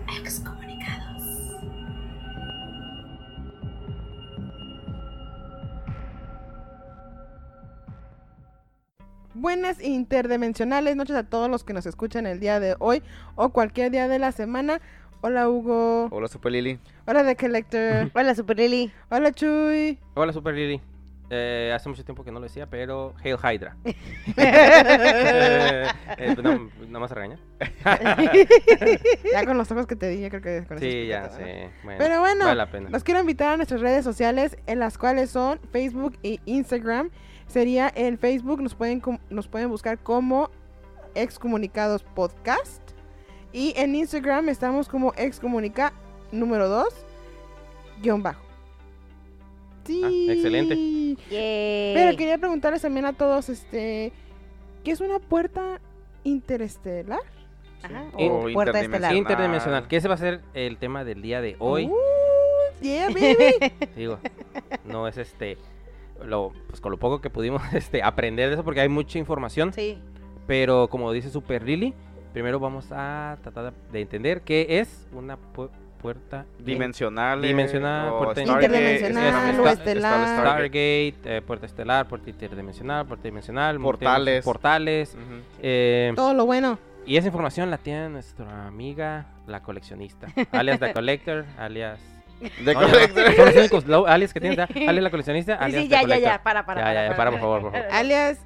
Excomunicados. Buenas interdimensionales noches a todos los que nos escuchan el día de hoy o cualquier día de la semana. Hola Hugo. Hola Super Lily. Hola The Collector. Hola, Super Lily. Hola Chuy. Hola Super Lily. Hace mucho tiempo que no lo decía, pero Hail Hydra. ¿No más regaña? Ya con los ojos que te di, yo creo que con eso Sí, explica ya todo, ¿no? sé. Bueno, Pero bueno, vale la pena. los quiero invitar a nuestras redes sociales, en las cuales son Facebook e Instagram. Sería en Facebook, nos pueden buscar como Excomunicados Podcast. Y en Instagram estamos como Excomunica número 2 _. Sí. excelente. Yay. Pero quería preguntarles también a todos, ¿qué es una puerta interestelar? Ajá, O o puerta estelar. Interdimensional, que ese va a ser el tema del día de hoy. Yeah, baby. Digo, no es pues con lo poco que pudimos aprender de eso, porque hay mucha información. Sí. Pero como dice Super Lily, primero vamos a tratar de entender qué es una puerta Dimensional. puerta interdimensional o estelar. Stargate, puerta estelar, puerta interdimensional, puerta dimensional, Portales. portales. Ujú. Todo lo bueno. Y esa información la tiene nuestra amiga, la coleccionista, alias The Collector, alias... The No, ya no. Collector. Son los únicos alias que tiene, alias la coleccionista, Sí, alias sí, The ya, Collector. para, por favor. Alias.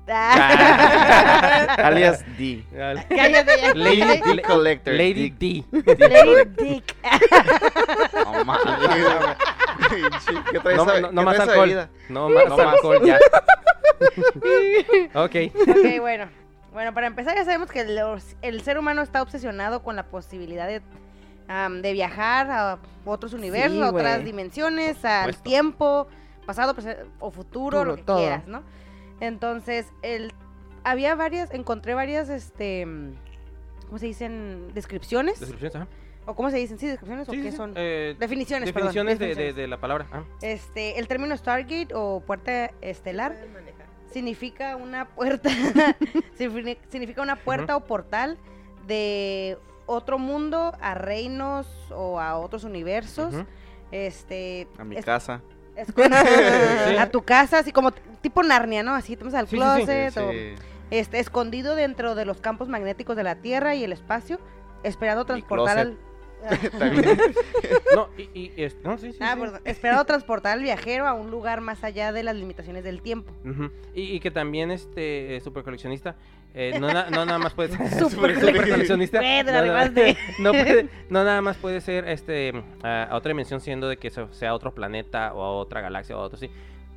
Alias D. Cállate ya. Lady D Collector. Lady D. D. Lady Dick. Oh, mames. ¿Qué traes No más de alcohol. bebida? No más alcohol, ya. Ok. Ok, bueno. Bueno, para empezar ya sabemos que el ser humano está obsesionado con la posibilidad de viajar a otros universos, Sí, a otras güey. dimensiones, al supuesto. tiempo, pasado o futuro, lo que todo. quieras, ¿no? Entonces, encontré varias, ¿cómo se dicen? Descripciones. Descripciones, ajá. ¿O cómo se dicen? ¿Sí, descripciones? ¿O Sí, qué sí, son? definiciones, perdón. Definiciones. de la palabra. Ah. El término Stargate o puerta estelar significa una puerta significa una puerta o portal de otro mundo a reinos o a otros universos. Ujú. A mi casa. A tu casa, así como tipo Narnia, ¿no? Así te vas al Sí, sí, sí. closet o Sí. escondido dentro de los campos magnéticos de la Tierra y el espacio, esperando transportar al También. No, no, sí. perdón, esperando transportar al viajero a un lugar más allá de las limitaciones del tiempo. Ujú. Y que también super coleccionista no nada más puede ser Super coleccionista. Pedro, además de- no nada más puede ser a otra dimensión, siendo de que sea otro planeta o a otra galaxia o a otro, sí.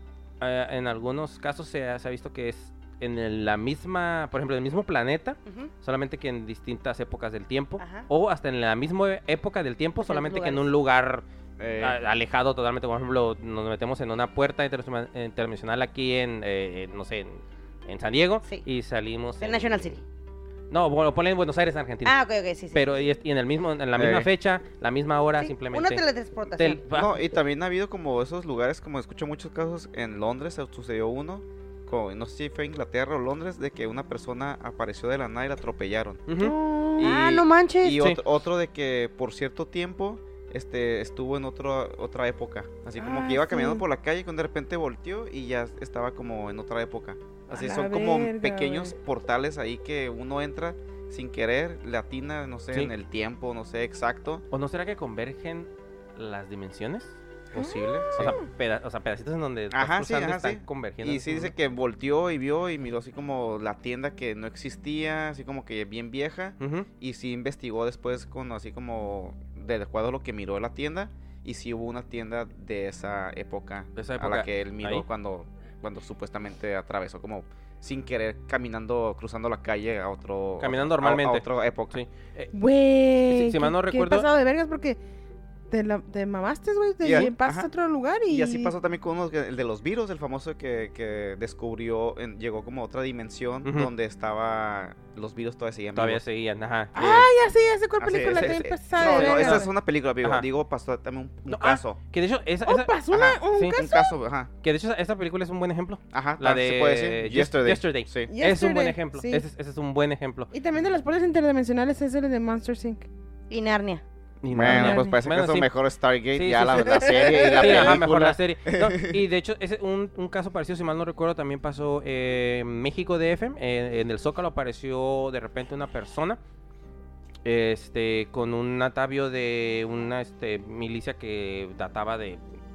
En algunos casos se ha visto que es en la misma, por ejemplo, en el mismo planeta, Ujú. solamente que en distintas épocas del tiempo, Ajá. o hasta en la misma época del tiempo, Diferentes solamente que en lugares. un lugar Eh, alejado totalmente. Por ejemplo, nos metemos en una puerta interdimensional aquí no sé, en San Diego, Sí. y salimos En National City. No, bueno, ponle en Buenos Aires, Argentina. Ok, sí, sí. Pero y en la misma fecha, la misma hora, Sí, simplemente. una teletransportación. No, y también ha habido como esos lugares, como escucho muchos casos en Londres, sucedió uno, no sé si fue Inglaterra o Londres, de que una persona apareció de la nada y la atropellaron. Ujú. No manches. Y Sí. otro de que por cierto tiempo estuvo en otra época. Así como Ah, que iba caminando sí. por la calle y cuando de repente volteó y ya estaba como en otra época. Así A la son como verga, pequeños güey. portales ahí que uno entra sin querer, le atina, no sé, Sí. en el tiempo, no sé exacto. ¿O no será que convergen las dimensiones? Posible. O sí. sea, pedacitos en donde estás Ajá, sí, cruzando ajá, están sí. convergiendo. Y sí dice que volteó y vio y miró así como la tienda que no existía, así como que bien vieja. Ujú. Y sí investigó después con así como de acuerdo a lo que miró en la tienda. Y sí hubo una tienda de esa época, De esa a época, la que él miró ahí. cuando supuestamente atravesó como sin querer caminando, cruzando la calle a otro... Caminando a normalmente. otra época. Sí. Güey. Si mal no ¿Qué recuerdo- pasado de vergas? Porque te mamaste, güey. Y Pasas ajá. a otro lugar y... Y así pasó también con el de los virus, el famoso que descubrió, llegó como a otra dimensión Ujú. donde estaba, los virus todavía seguían Todavía vivos. seguían, ajá. Ah, ya sé cuál Así, película. ese- También ese- pasada de no, verga, esa güey. es una película, amigo. Ajá. Digo, pasó también un No, caso. Que de hecho, pasó Ajá, un sí. caso. Un caso, ajá. Que de hecho esta película es un buen ejemplo. Ajá, La se puede decir. de Yesterday. Sí. Sí. Es un buen Yesterday, ejemplo. sí. Ese es un buen ejemplo. Y también de las puertas interdimensionales es el de Monster Inc. Y Narnia. Y Bueno, no, pues parece bueno, que es sí. mejor Stargate, Sí, ya sí, la, sí. la serie y la Sí, película. ajá, mejor la serie. No, y de hecho, un caso parecido, si mal no recuerdo, también pasó en México DF. En el Zócalo apareció de repente una persona con un atavio de una milicia que databa de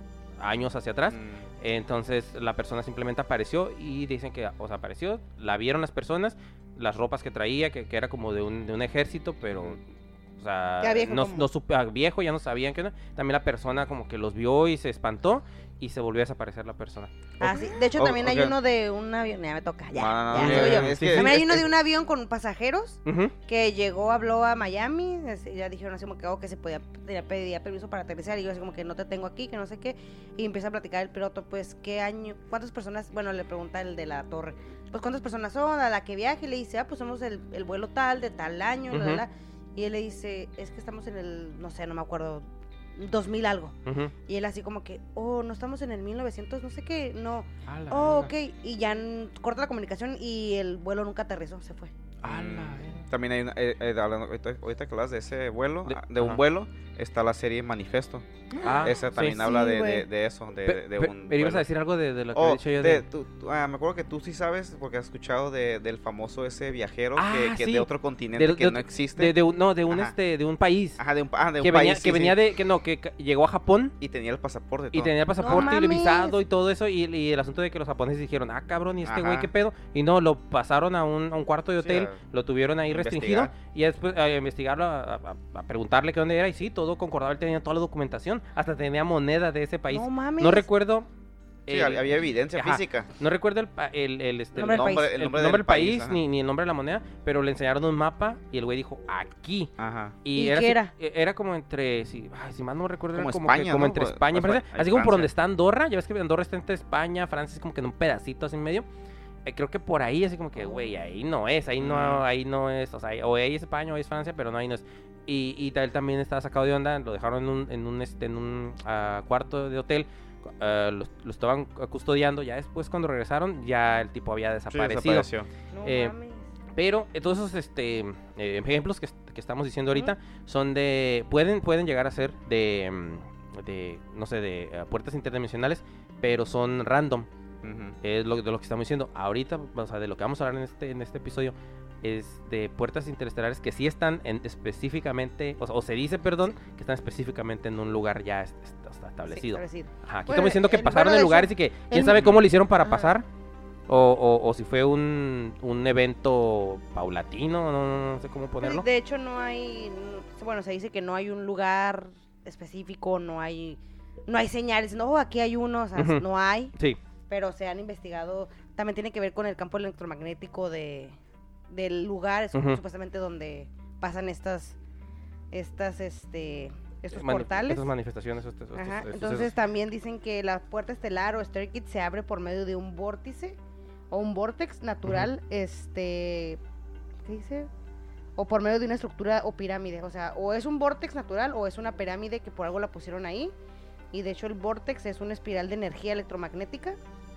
años hacia atrás. Entonces la persona simplemente apareció y dicen que, o sea, apareció, la vieron las personas, las ropas que traía, que era como de un ejército, pero, o sea, Ya viejo no, como. no viejo, ya no sabían qué onda. También la persona como que los vio y se espantó y se volvió a desaparecer la persona. Ah, sí. De hecho, Oh, también hay ok. uno de un avión. Ya me toca, ya. No, Ya, no, sigo yo. es Sí, que- sí. También hay es uno que- de un avión con pasajeros Ujú. que llegó, habló a Miami. Ya dijeron así como que, que se pedía permiso para aterrizar. Y yo así como que no te tengo aquí, que no sé qué. Y empieza a platicar el piloto, pues, ¿qué año? ¿Cuántas personas? Bueno, le pregunta el de la torre. Pues, ¿cuántas personas son? A la que viaje. Y le dice, pues somos el vuelo tal, de tal año, Ujú. Y él le dice, es que estamos en el, no sé, no me acuerdo, 2000 algo. Ujú. Y él así como que, no estamos en el 1900, no sé qué, no. A la Ok. verga. Y ya corta la comunicación y el vuelo nunca aterrizó, se fue. A la verga. También hay una, hablando, ahorita que hablas de ese vuelo, de un ajá. vuelo, está la serie Manifesto. Ah, Esa sí. también Sí, habla güey. de eso, de un Pero ibas vuelo. a decir algo de lo que Oh, había dicho yo de... me acuerdo que tú sí sabes, porque has escuchado del famoso ese viajero Ah, que sí. de otro continente De- que de- no existe. de un Ajá. de un país Ajá, de un que venía, país. que venía de que llegó a Japón Y tenía el pasaporte. y todo. tenía el pasaporte y el mames. visado y todo eso y el asunto de que los japoneses dijeron, ah, cabrón, y este güey Ajá. qué pedo, y no, lo pasaron a un cuarto de Sí, hotel, lo tuvieron ahí restringido investigar. y después a investigarlo, a preguntarle qué dónde era y sí, todo concordaba, él tenía toda la documentación, hasta tenía moneda de ese país. No mames. No recuerdo Sí, había evidencia ajá. física. No recuerdo el Nombre del país. El nombre del país ni el nombre de la moneda, pero le enseñaron un mapa y el güey dijo aquí. Ajá. ¿Y era, qué así- era? era como entre, si mal no recuerdo, Como era como, España, como ¿no? entre Pues, España y pues, Francia, hay así como por Francia. donde está Andorra, ya ves que Andorra está entre España, Francia es como que en un pedacito así en medio. Creo que por ahí, así como que, güey, ahí no es, ahí no es, o sea, o ahí es España o ahí es Francia, pero no, ahí no es. Y él también estaba sacado de onda, lo dejaron en un cuarto de hotel, lo estaban custodiando, ya después cuando regresaron, ya el tipo había Sí, desaparecido. desapareció. No Eh, mames. Pero todos esos ejemplos que estamos diciendo ahorita son pueden llegar a ser de no sé, de puertas interdimensionales, pero son random. Ujú. Es de lo que estamos diciendo. Ahorita, o sea, de lo que vamos a hablar en este episodio es de puertas interestelares que sí están específicamente, o se dice, perdón, que están específicamente en un lugar ya establecido. Sí, establecido. Ajá, aquí Bueno, estamos diciendo que el- pasaron bueno, de de lugares hecho, y que quién el- sabe cómo lo hicieron para Ajá. pasar. O si fue un evento paulatino, no sé cómo ponerlo. De hecho, no hay, bueno, se dice que no hay un lugar específico, no hay señales, no, aquí hay uno, o sea, Ujú. no hay, Sí, pero se han investigado, también tiene que ver con el campo electromagnético del lugar, es Ujú. supuestamente donde pasan estos mani- portales. estas manifestaciones. Ajá, estos- entonces también dicen que la puerta estelar o Stargate se abre por medio de un vórtice o un vortex natural, ¿qué dice? O por medio de una estructura o pirámide, o sea, o es un vortex natural o es una pirámide que por algo la pusieron ahí, y de hecho el vortex es una espiral de energía electromagnética.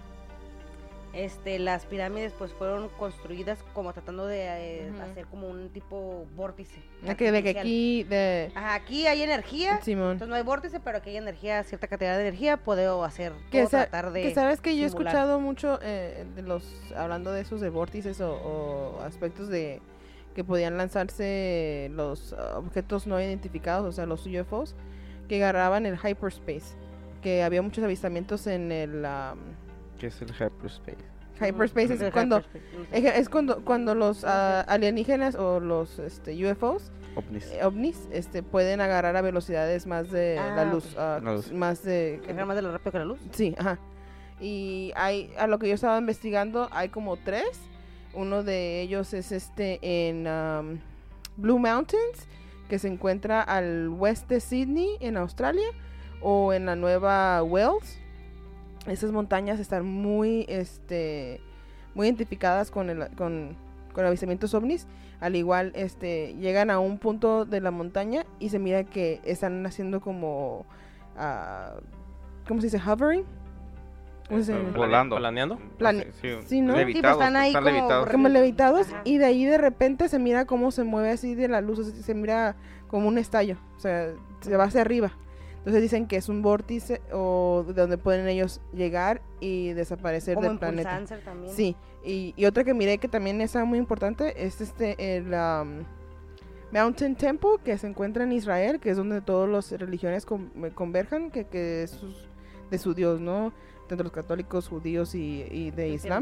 Las pirámides pues fueron construidas como tratando de Ujú. hacer como un tipo vórtice. De que artificial. aquí, Ajá, aquí hay energía, Simón. entonces no hay vórtice, pero aquí hay energía, cierta cantidad de energía, puedo hacer, Que, puedo sa- tratar de... que sabes que yo he simular. escuchado mucho hablando de esos de vórtices o aspectos de que podían lanzarse los objetos no identificados, o sea, los UFOs, que agarraban el hyperspace, que había muchos avistamientos en el ¿Qué es el hyperspace? hyperspace, El es cuando hyperspace. es cuando los alienígenas o los UFOs OVNIs. ovnis pueden agarrar a velocidades más de la luz, ok. La luz. más de ¿Viajar más de lo rápido que la luz? sí, ajá. Y a lo que yo estaba investigando hay como 3. Uno de ellos es en Blue Mountains, que se encuentra al oeste de Sydney en Australia, o en la Nueva Wales. Esas montañas están muy identificadas con avistamientos ovnis. Al igual llegan a un punto de la montaña y se mira que están haciendo como ¿cómo se dice? Hovering. ¿Cómo se dice? Volando. ¿Planeando? Sí, ¿no? Levitados, Tipo, están ahí levitados. Como levitados, Ajá. y de ahí de repente se mira cómo se mueve así de la luz, así se mira como un estallo, o sea, se va hacia arriba. Entonces dicen que es un vórtice o de donde pueden ellos llegar y desaparecer Como del en planeta. Pulsar también. Sí, y otra que miré que también es muy importante es el Mountain Temple, que se encuentra en Israel, que es donde todas las religiones converjan, que es de su Dios, ¿no? Tanto los católicos, judíos y de Islam,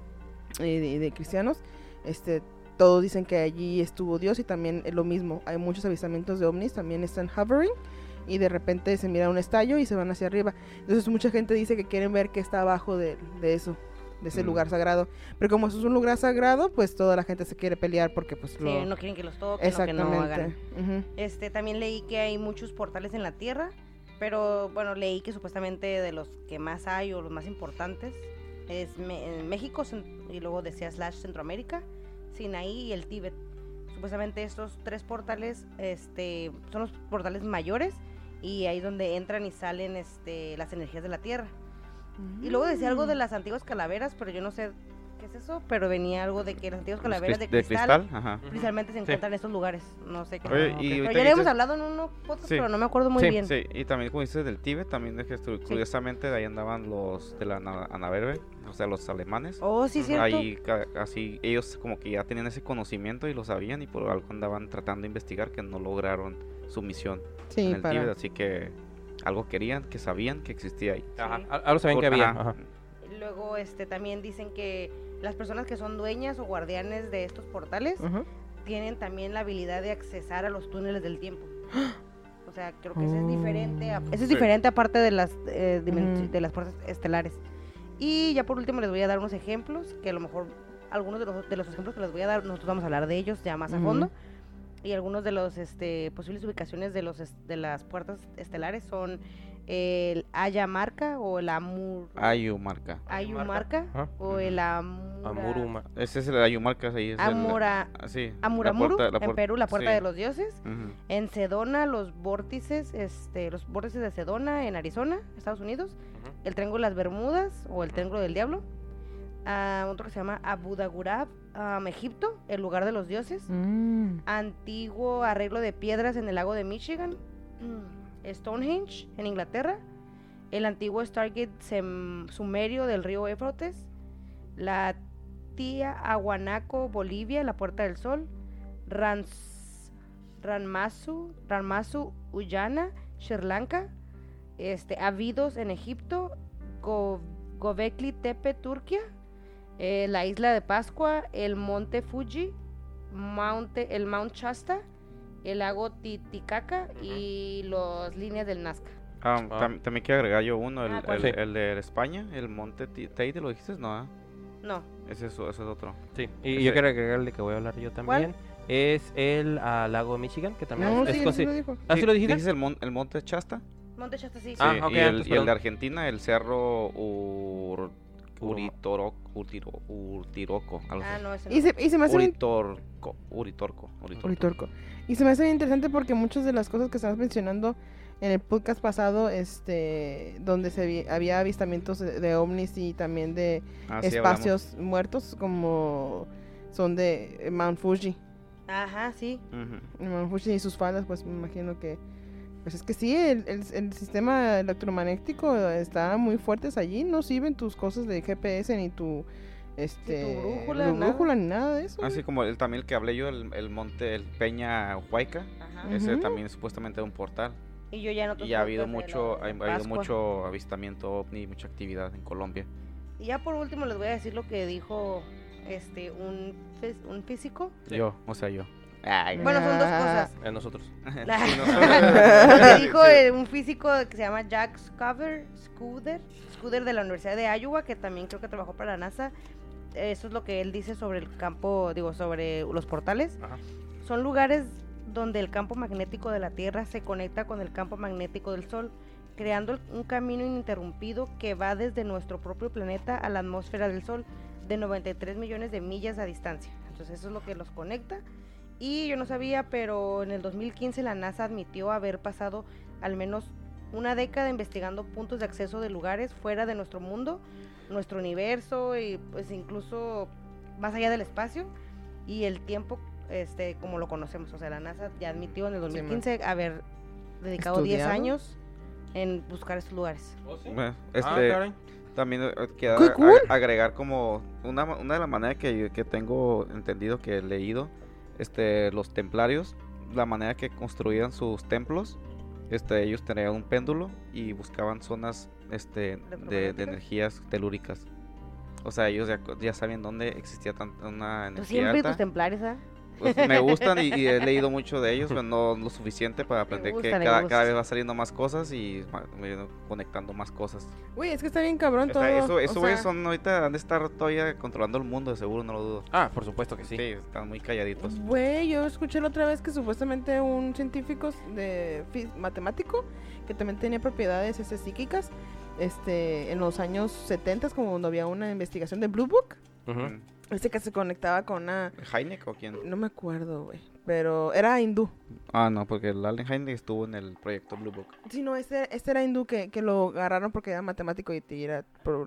y de cristianos, todos dicen que allí estuvo Dios y también es lo mismo, hay muchos avistamientos de ovnis, también están hovering y de repente se mira un estallo y se van hacia arriba. Entonces mucha gente dice que quieren ver qué está abajo de eso, de ese lugar sagrado. Pero como eso es un lugar sagrado, pues toda la gente se quiere pelear porque pues Sí, no quieren que los toquen o que no hagan. Ujú. También leí que hay muchos portales en la Tierra, pero bueno, leí que supuestamente de los que más hay o los más importantes es en México y luego decía / Centroamérica, Sinaí y el Tíbet. Supuestamente estos 3 portales son los portales mayores y ahí es donde entran y salen las energías de la Tierra. Y luego decía algo de las antiguas calaveras, pero yo no sé qué es eso, pero venía algo de que las antiguas calaveras de cristal Ajá. precisamente se encuentran en estos lugares. No sé qué. Oye, no, y pero ahorita ya que hemos dices- hablado en uno podcast, Sí. pero no me acuerdo muy Sí. bien. Sí, y también como dices del Tíbet, también es que curiosamente de ahí andaban los de la Anaberbe, o sea, los alemanes. Oh, sí, cierto. Ahí así ellos como que ya tenían ese conocimiento y lo sabían y por algo andaban tratando de investigar que no lograron su misión Sí, en el Tíbet, así que algo querían, que sabían que existía ahí. Ajá, Sí. algo sabían que había. Ajá. Ajá. Luego también dicen que las personas que son dueñas o guardianes de estos portales Ajá. tienen también la habilidad de accesar a los túneles del tiempo. O sea, creo que eso es diferente. Eso es Sí. diferente aparte de las Ujú. de las puertas estelares. Y ya por último les voy a dar unos ejemplos que a lo mejor algunos de los ejemplos que les voy a dar nosotros vamos a hablar de ellos ya más a Ujú. fondo. Y algunos de los posibles ubicaciones de de las puertas estelares son el Ayamarca o el Ayumarca. Ayumarca Ajá. o el Amuruma. Ese es el Ayumarca, ahí es sí, Amuramuru, la en puerta- Perú, la puerta sí. de los dioses. Ujú. En Sedona, los vórtices de Sedona en Arizona, Estados Unidos. Ujú. El Triángulo de las Bermudas o el Triángulo del Diablo. Otro que se llama Abu Dhabi, Egipto, el lugar de los dioses. Mm. Antiguo arreglo de piedras en el lago de Michigan. Stonehenge en Inglaterra. El antiguo Stargate sumerio del río Éufrates. La Tía Aguanaco, Bolivia, la Puerta del Sol. Ranmasu, Ullana, Sri Lanka. Abidos en Egipto. Göbekli Tepe, Turquía. La isla de Pascua, el monte Fuji, el Mount Shasta, el lago Titicaca y las líneas del Nazca. También quiero agregar yo uno, ¿cuál? Sí. el de España, el monte Teide, ¿lo dijiste? No, ¿ah? No, Ese es otro. Sí, y Ese- yo quiero agregarle que voy a hablar yo también. Es el lago de Michigan, que también No, es sí, sí lo dijo. ¿Ah, sí lo dijiste? ¿Dices el monte Shasta? monte Shasta sí. Sí, Ah, ok, y entonces, el perdón. de Argentina, el cerro Uritorco, algo Ah, así. no, ese Y no. se me hace bien Uritorco. Uritorco. Y se me hace bien interesante porque muchas de las cosas que estabas mencionando en el podcast pasado, donde había avistamientos de ovnis y también de Ah, sí, espacios muertos, como son de Mount Fuji. Ajá, sí. hablamos. Ujú. Mount Fuji y sus faldas, pues me imagino que... Pues es que sí, el sistema electromagnético está muy fuertes allí, no sirven tus cosas de GPS ni tu... brújula, ni brújula ni nada de eso. Así como también el que hablé yo, el monte, el Peña Huayca, Ajá. ese Ujú. también es supuestamente un portal. Y yo ya en otros Y ha habido podcasts de mucho, lo ha de habido Pascua. mucho avistamiento ovni, mucha actividad en Colombia. Y ya por último les voy a decir lo que dijo un físico. Sí. Yo. Ay, Bueno, son dos Ah. cosas. Nosotros. Me dijo un físico que se llama Jack Scudder de la Universidad de Iowa, que también creo que trabajó para la NASA. Eso es lo que él dice sobre el campo, sobre los portales. Ajá. Son lugares donde el campo magnético de la Tierra se conecta con el campo magnético del Sol, creando un camino ininterrumpido que va desde nuestro propio planeta a la atmósfera del Sol, de 93 millones de millas a distancia. Entonces eso es lo que los conecta. Y yo no sabía, pero en el 2015 la NASA admitió haber pasado al menos una década investigando puntos de acceso de lugares fuera de nuestro mundo, nuestro universo y pues incluso más allá del espacio. Y el tiempo como lo conocemos. O sea, la NASA ya admitió en el Sí, 2015 haber dedicado 10 ¿Estudiado? años en buscar estos lugares. Bueno, caray. también queda ¡Qué cool! agregar como una de las maneras que tengo entendido, que he leído, los templarios, la manera que construían sus templos, ellos tenían un péndulo y buscaban zonas de energías telúricas. O sea, ellos ya sabían dónde existía una Tú energía siempre tus alta. templarios, ¿ah? Pues, me gustan y he leído mucho de ellos, pero no lo suficiente para aprender que gustan, me cada gustan. vez va saliendo más cosas y conectando más cosas. Güey, es que está bien cabrón todo. Eso o güeyes sea, son ahorita, han de estar todavía controlando el mundo, de seguro, no lo dudo. Ah, por supuesto que Sí, sí. están muy calladitos. Güey, yo escuché la otra vez que supuestamente un científico matemático que también tenía propiedades psíquicas, en los años 70, como cuando había una investigación de Blue Book, Ujú. que se conectaba con una, ¿Heineck o quién? no me acuerdo, güey, pero era hindú. Ah, no, porque el Allen Heineck estuvo en el proyecto Blue Book. Sí, no, este era hindú que lo agarraron porque era matemático y era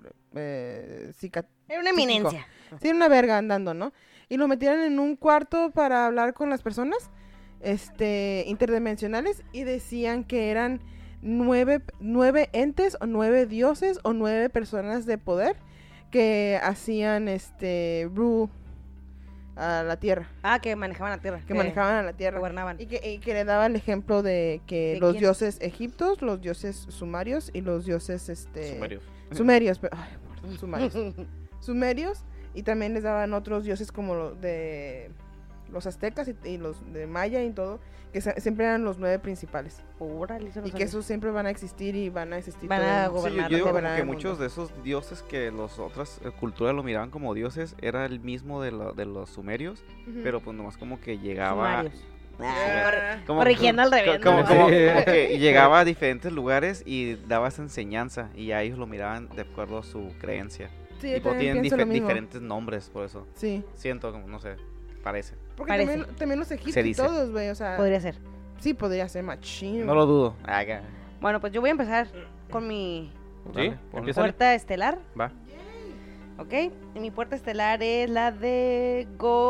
Era una eminencia. sí, era una verga andando, ¿no? Y lo metieron en un cuarto para hablar con las personas, interdimensionales, y decían que eran 9 entes o 9 dioses o 9 personas de poder que hacían rule a la tierra, Ah, que manejaban la tierra. que manejaban a la tierra. Gobernaban. Y que le daba el ejemplo de que ¿De los quién? dioses egiptos, los dioses sumarios y los dioses Sumerios. sumerios, ay, perdón, sumerios, y también les daban otros dioses como de los aztecas y los de Maya y todo, que siempre eran los 9 principales. Órale, eso no Y que sabía. esos siempre van a existir y van a existir. Van todo a el mundo. Sí, yo gobernar, digo como gobernar que el muchos mundo. de esos dioses que las otras culturas lo miraban como dioses era el mismo de los sumerios, Ujú. pero pues nomás como que llegaba... Sumarios. Ah, Corrigiendo al revés, Como, ¿no? como- Sí. como que llegaba a diferentes lugares y daba esa enseñanza y a ellos lo miraban de acuerdo a su creencia. sí, Y yo pues también tienen pienso lo mismo. diferentes nombres por eso. Sí, Siento, como, no sé, parece. porque Parece. también los egipcios Se y dice. todos, güey, o sea, Podría ser. sí podría ser machín. No lo dudo. Haga. Bueno, pues yo voy a empezar con mi ¿Sí? Dale, ponle. Empieza. puerta estelar. Va. ¿Ok? Y mi puerta estelar es la de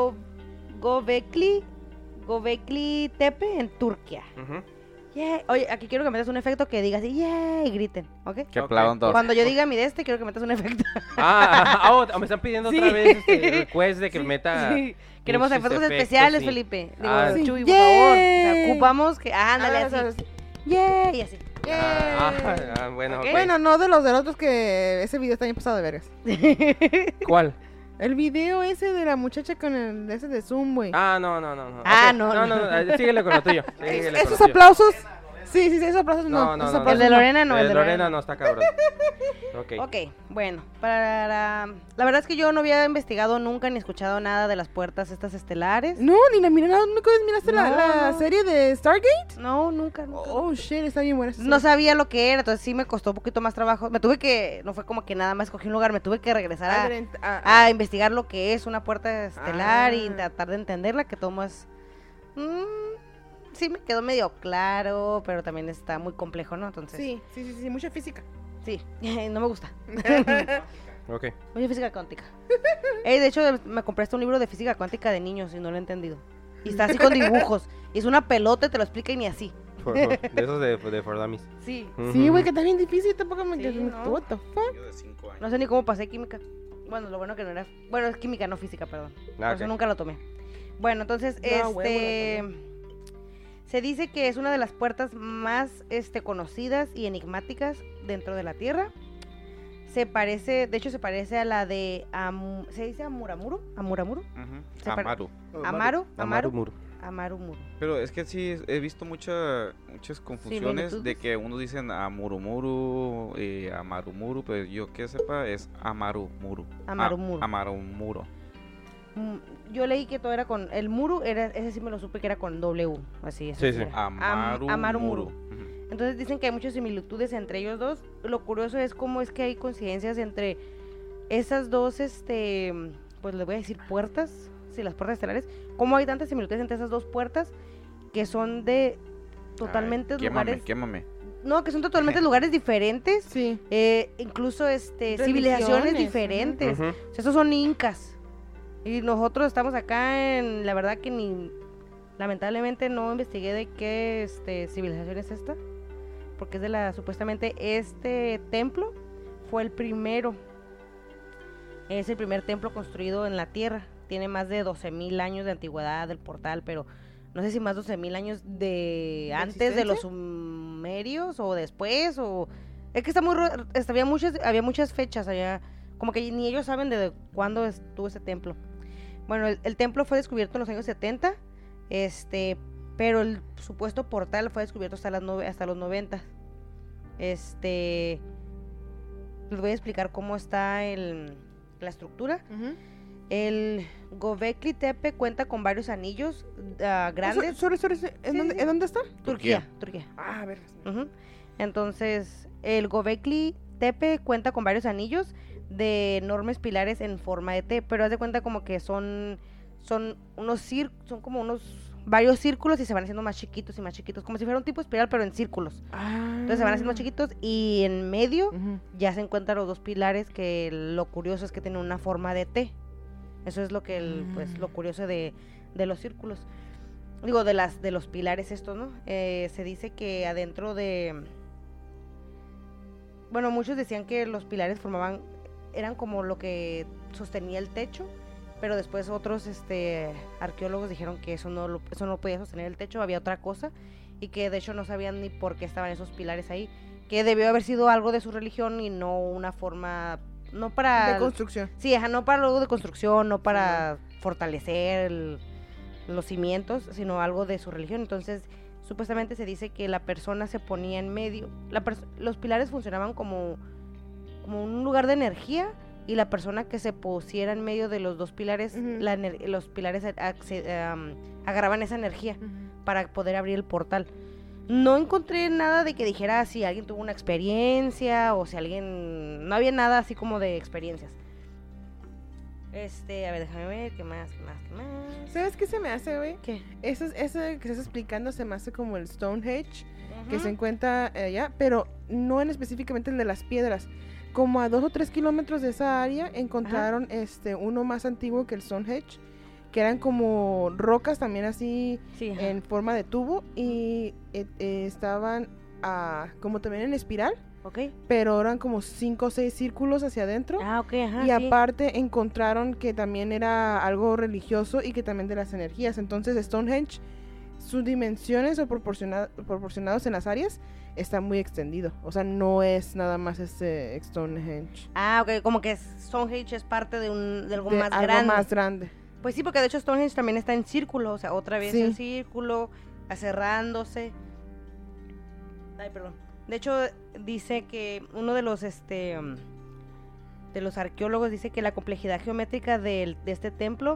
Göbekli Tepe en Turquía. Ujú. Yeah. Oye, aquí quiero que metas un efecto que digas así, yeah, y griten, ¿ok? Que Ok. aplaudan todos. Cuando yo diga mi de quiero que metas un efecto. Me están pidiendo Sí. otra vez request de que Sí, meta. sí. Queremos pinches efectos efectos, especiales, sí. Felipe. Digo, Ah, sí. Chuy, por favor. O sea, Yay. ocupamos que. Ándale, Ah, así. ¿sabes? Yeah, y así. Bueno, Ok. ok. Bueno, no de los otros que ese video está bien pasado de vergas. ¿Cuál? El video ese de la muchacha con ese de Zoom, güey. No. Ah, Ok. no, No, síguele con lo tuyo. síguele con lo Esos tuyo. aplausos. Sí, esos aplausos no. No, esos no. aplausos El de no. Lorena no, el de Lorena no está cabrón. Ok. Ok, bueno, la verdad es que yo no había investigado nunca ni escuchado nada de las puertas estas estelares. No, ni la miré, ¿nunca miraste No, la no. serie de Stargate? No, nunca. Oh, shit, está bien buena esa No serie. sabía lo que era, entonces sí me costó un poquito más trabajo. No fue como que nada más escogí un lugar, me tuve que regresar a investigar lo que es una puerta estelar y Ah. tratar de entenderla, que todo es... sí me quedó medio claro, pero también está muy complejo, ¿no? Entonces, Sí, mucha física. sí, no me gusta. Ok. Oye, física cuántica. De hecho, me compré un libro de física cuántica de niños y no lo he entendido. Y está así con dibujos. Y es una pelota y te lo explica y ni así. De esos de For Dummies. Sí. Sí, güey, que está bien difícil, tampoco me... Sí, ¿no? What the fuck? Yo de 5 años. No sé ni cómo pasé química. Bueno, lo bueno que no era... Bueno, es química, no física, perdón. Por Ah, eso ok. nunca lo tomé. Bueno, entonces, Yo a huevo la se dice que es una de las puertas más conocidas y enigmáticas dentro de la Tierra. Se parece a la de... ¿se dice Amuramuro? ¿Amuramuro? Ujú. Se pare- Amaru. Amaru. Muru. Amarumuru. Pero es que sí, he visto muchas confusiones Similitudes. de que unos dicen Amurumuru y Amarumuru, pero yo que sepa es Amarumuru. Amarumuru. Amarumuro. Yo leí que todo era con... El muru, ese sí me lo supe que era con W. Así es. Sí, así sí. era. Amarumuru. Amarumuru. Ujú. Entonces dicen que hay muchas similitudes entre ellos dos. Lo curioso es cómo es que hay coincidencias entre esas dos, pues les voy a decir puertas, sí, las puertas estelares. Cómo hay tantas similitudes entre esas dos puertas que son de totalmente Ay, quémame, lugares... quémame. No, que son totalmente lugares diferentes. Sí. Incluso Religiones, civilizaciones diferentes. Ujú. O sea, estos son incas. Y nosotros estamos acá en, la verdad que lamentablemente no investigué de qué civilización es esta, porque es de supuestamente este templo fue el primero, es el primer templo construido en la tierra, tiene más de 12,000 años de antigüedad del portal, pero no sé si más de 12,000 años de antes de los sumerios o después, o es que había muchas fechas allá, como que ni ellos saben de cuándo estuvo ese templo. Bueno, el templo fue descubierto en los años 70, pero el supuesto portal fue descubierto hasta los 90. Les voy a explicar cómo está la estructura. Ujú. El Göbekli Tepe cuenta con varios anillos grandes. Sorry, ¿en dónde está? Turquía. Ah, a ver. Ujú. Entonces, el Göbekli Tepe cuenta con varios anillos de enormes pilares en forma de T, pero haz de cuenta como que son como varios círculos y se van haciendo más chiquitos y más chiquitos, como si fuera un tipo espiral, pero en círculos. Entonces se van haciendo más chiquitos y en medio Ujú. ya se encuentran los dos pilares, que lo curioso es que tienen una forma de T. Eso es lo que lo curioso de los círculos. Digo, de los pilares estos, ¿no? Se dice que adentro bueno, muchos decían que los pilares eran como lo que sostenía el techo, pero después otros arqueólogos dijeron que eso no podía sostener el techo, había otra cosa, y que de hecho no sabían ni por qué estaban esos pilares ahí, que debió haber sido algo de su religión y no una forma, no para... De construcción. Sí, no para algo de construcción, no para fortalecer los cimientos, sino algo de su religión. Entonces, supuestamente se dice que la persona se ponía en medio, los pilares funcionaban como un lugar de energía, y la persona que se pusiera en medio de los dos pilares, Ujú. los pilares agarraban esa energía Ujú. para poder abrir el portal. No encontré nada de que dijera si alguien tuvo una experiencia o si alguien... No había nada así como de experiencias. A ver, déjame ver, ¿qué más? ¿Sabes qué se me hace, güey? ¿Qué? Eso que estás explicando se me hace como el Stonehenge, que Ujú. se encuentra allá, pero no en específicamente el de las piedras. Como a 2 o 3 kilómetros de esa área encontraron uno más antiguo que el Stonehenge, que eran como rocas también así Sí, ajá. en forma de tubo y estaban como también en espiral, ¿Ok? pero eran como 5 o 6 círculos hacia adentro. Ah, ok, ajá, Y sí. aparte encontraron que también era algo religioso y que también de las energías. Entonces Stonehenge, sus dimensiones o proporcionados en las áreas, está muy extendido. O sea, no es nada más Stonehenge. Ah, ok, como que Stonehenge es parte de algo De más algo grande. más grande. Pues sí, porque de hecho Stonehenge también está en círculo, o sea, otra vez Sí. en círculo, cerrándose. Ay, perdón. De hecho, dice que uno de los arqueólogos dice que la complejidad geométrica de este templo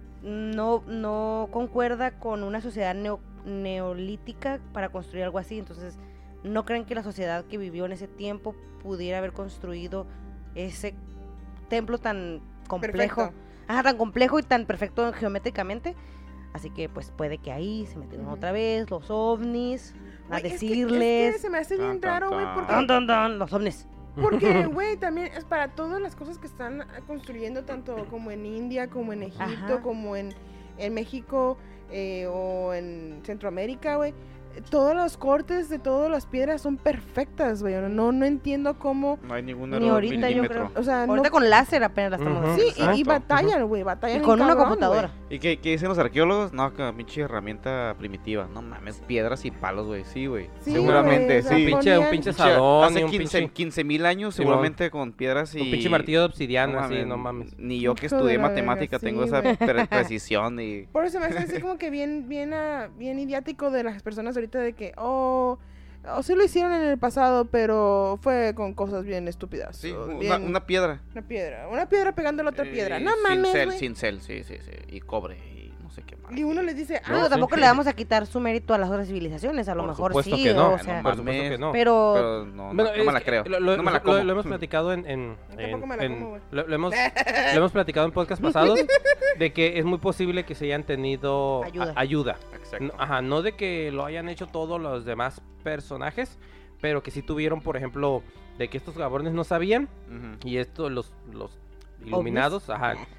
no concuerda con una sociedad neolítica para construir algo así. Entonces, no creen que la sociedad que vivió en ese tiempo pudiera haber construido ese templo tan complejo. Perfecto. Ajá, tan complejo y tan perfecto geométricamente. Así que pues puede que ahí se metieron Ujú. otra vez los ovnis a Güey, es decirles. que se me hace bien Tan, tan, raro, güey, tan. porque... Dun, dun, dun, los ovnis. Porque, güey, también es para todas las cosas que están construyendo, tanto como en India, como en Egipto, Ajá. como en México o en Centroamérica, güey. Todos los cortes de todas las piedras son perfectas, güey. No entiendo cómo... No hay ningún Ni error ahorita, yo milímetro. O sea, no... Ahorita con láser apenas la estamos Ujú. Sí, haciendo. y Exacto. batallan, güey, batallan Y bien con una cabrón, computadora. ¿Y qué dicen los arqueólogos? No, que pinche herramienta primitiva. No mames, piedras y palos, güey. Sí, güey. Sí, Seguramente, güey, o sea, sí. Un ponían- pinche salón Hace y un 15,000 años, Sí, seguramente con piedras y... un pinche martillo de obsidiana, así, mames, no mames. Ni yo que Hijo de estudié la matemática verga, tengo sí, esa güey. precisión y... Por eso me hace así como que bien idiático de las personas ahorita de que, sí lo hicieron en el pasado, pero fue con cosas bien estúpidas. Sí, o una bien- piedra. Una piedra pegando a la otra piedra. No Sin mames, cel, güey. sin cel, sí. Y cobre y no sé qué más. Y uno les dice, No, sí. tampoco le vamos a quitar su mérito a las otras civilizaciones, a lo Por mejor supuesto sí, que no, o sea, por supuesto que no. pero Pero no Bueno, me la es que creo. Lo no me la como. lo hemos platicado Tampoco me la como, güey. lo hemos platicado en podcast pasados de que es muy posible que se hayan tenido ayuda. Exacto. Ajá, no de que lo hayan hecho todos los demás personajes, pero que sí tuvieron, por ejemplo, de que estos cabrones no sabían Ujú. y estos los iluminados, ajá,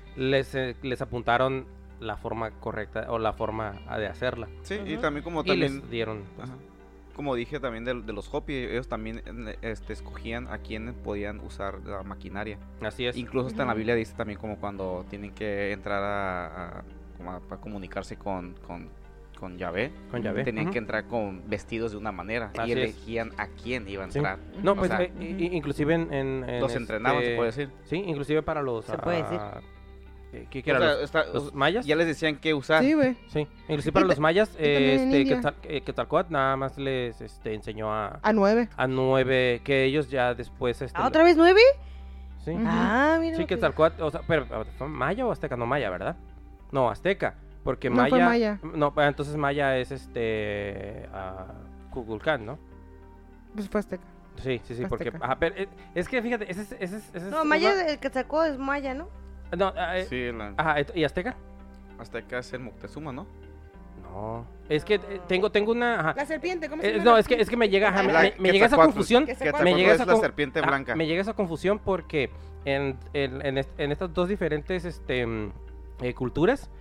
les apuntaron la forma correcta o la forma de hacerla. Sí, y Ujú. también como Y también... les dieron, pues, Ajá. Como dije también de los Hopi, ellos también escogían a quién podían usar la maquinaria. así es. Incluso hasta en la Ujú. Biblia dice también como cuando tienen que entrar para comunicarse con Yahvé, Con Yahvé. tenían Ujú. que entrar con vestidos de una manera Así y es. elegían a quién iba a Sí. entrar. No, O pues sea, inclusive en los entrenaban, se puede decir. Sí, inclusive para los... Se puede decir. ¿Qué O era? sea, ¿Los mayas? ya les decían qué usar. Sí, güey. Sí, inclusive para los mayas, también en India. Quetzalcóatl nada más les enseñó A 9. a 9, que ellos ya después... ¿Otra vez 9? Sí, Ujú. Ah, mira. sí, lo que- Quetzalcóatl, o sea, pero ¿fue maya o azteca? No, maya, ¿verdad? No, azteca, porque No, maya... fue maya. No, entonces maya es Kukulcán, ¿no? Pues fue azteca. Sí, porque... Azteca. Ajá, pero es que fíjate, ese es... No, Maya, el que sacó es Maya, ¿no? No, Sí, la ajá, ¿y azteca? azteca es el Moctezuma, ¿no? No, es que tengo una... Ajá. La serpiente, ¿cómo se llama? No, es que me llega, ajá, me llega esa Quetzalcóatl. confusión. Quetzalcóatl Me llega es esa la con- serpiente ajá, blanca. me llega esa confusión porque en estas dos diferentes culturas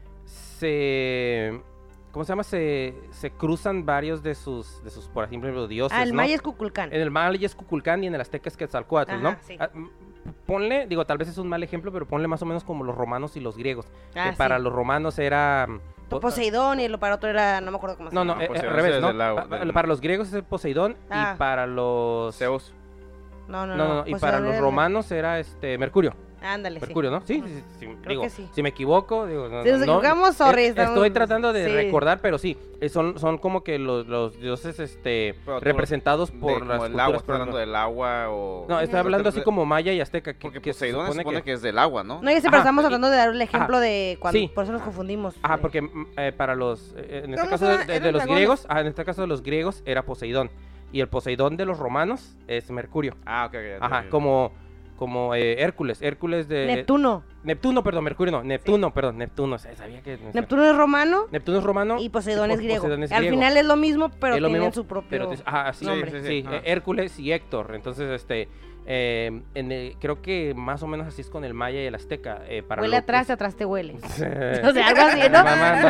¿cómo se llama? Se cruzan varios de sus por ejemplo, dioses, Ah, el ¿no? Maya es Cuculcán. En el maya es Kukulcán y en el azteca es Quetzalcóatl, ¿no? Ajá, sí. Ponle, digo, tal vez es un mal ejemplo, pero ponle más o menos como los romanos y los griegos. Ah, Que para sí. los romanos era... Poseidón y lo para otro era, no me acuerdo cómo se No, llama. no, No, Poseidón al revés, es ¿no? del agua, del- Para los griegos es el Poseidón Ah. y para los... Zeus. No, No, y Poseidón para los era el- romanos era Mercurio. Ándale, sí. Mercurio, ¿no? Sí, Ujú. digo, Creo que sí. si me equivoco, digo, no, Si nos equivocamos, sorry, estoy estamos- tratando de sí. recordar, pero sí, son como que los dioses Pero tú- representados por como las el agua, culturas. ¿estás hablando del agua o...? No, estoy hablando así como maya y azteca, Porque que se Poseidón se supone que es del agua, ¿no? No, ya sé, pero Ajá, estamos y- tratando de dar el ejemplo de cuando... Sí. Por eso nos confundimos. Ajá, porque para los, en este ¿Cómo caso se llama? de Eran los dragones. griegos, en este caso de los griegos era Poseidón. Y el Poseidón de los romanos es Mercurio. Ah, ok, ya Ajá, te- como Hércules. Hércules de... Neptuno. Perdón, Mercurio no. Neptuno. Sabía que... Neptuno es romano Neptuno es romano. y Poseidón es griego. Poseidón es Al griego. final es lo mismo, pero Es lo tienen mismo, su propio pero ajá, sí, nombre. sí, Ajá. Hércules y Héctor. Entonces, creo que más o menos así es con el maya y el azteca. Para Huele lo que- atrás te huele. Sí. O sea, algo así, ¿no?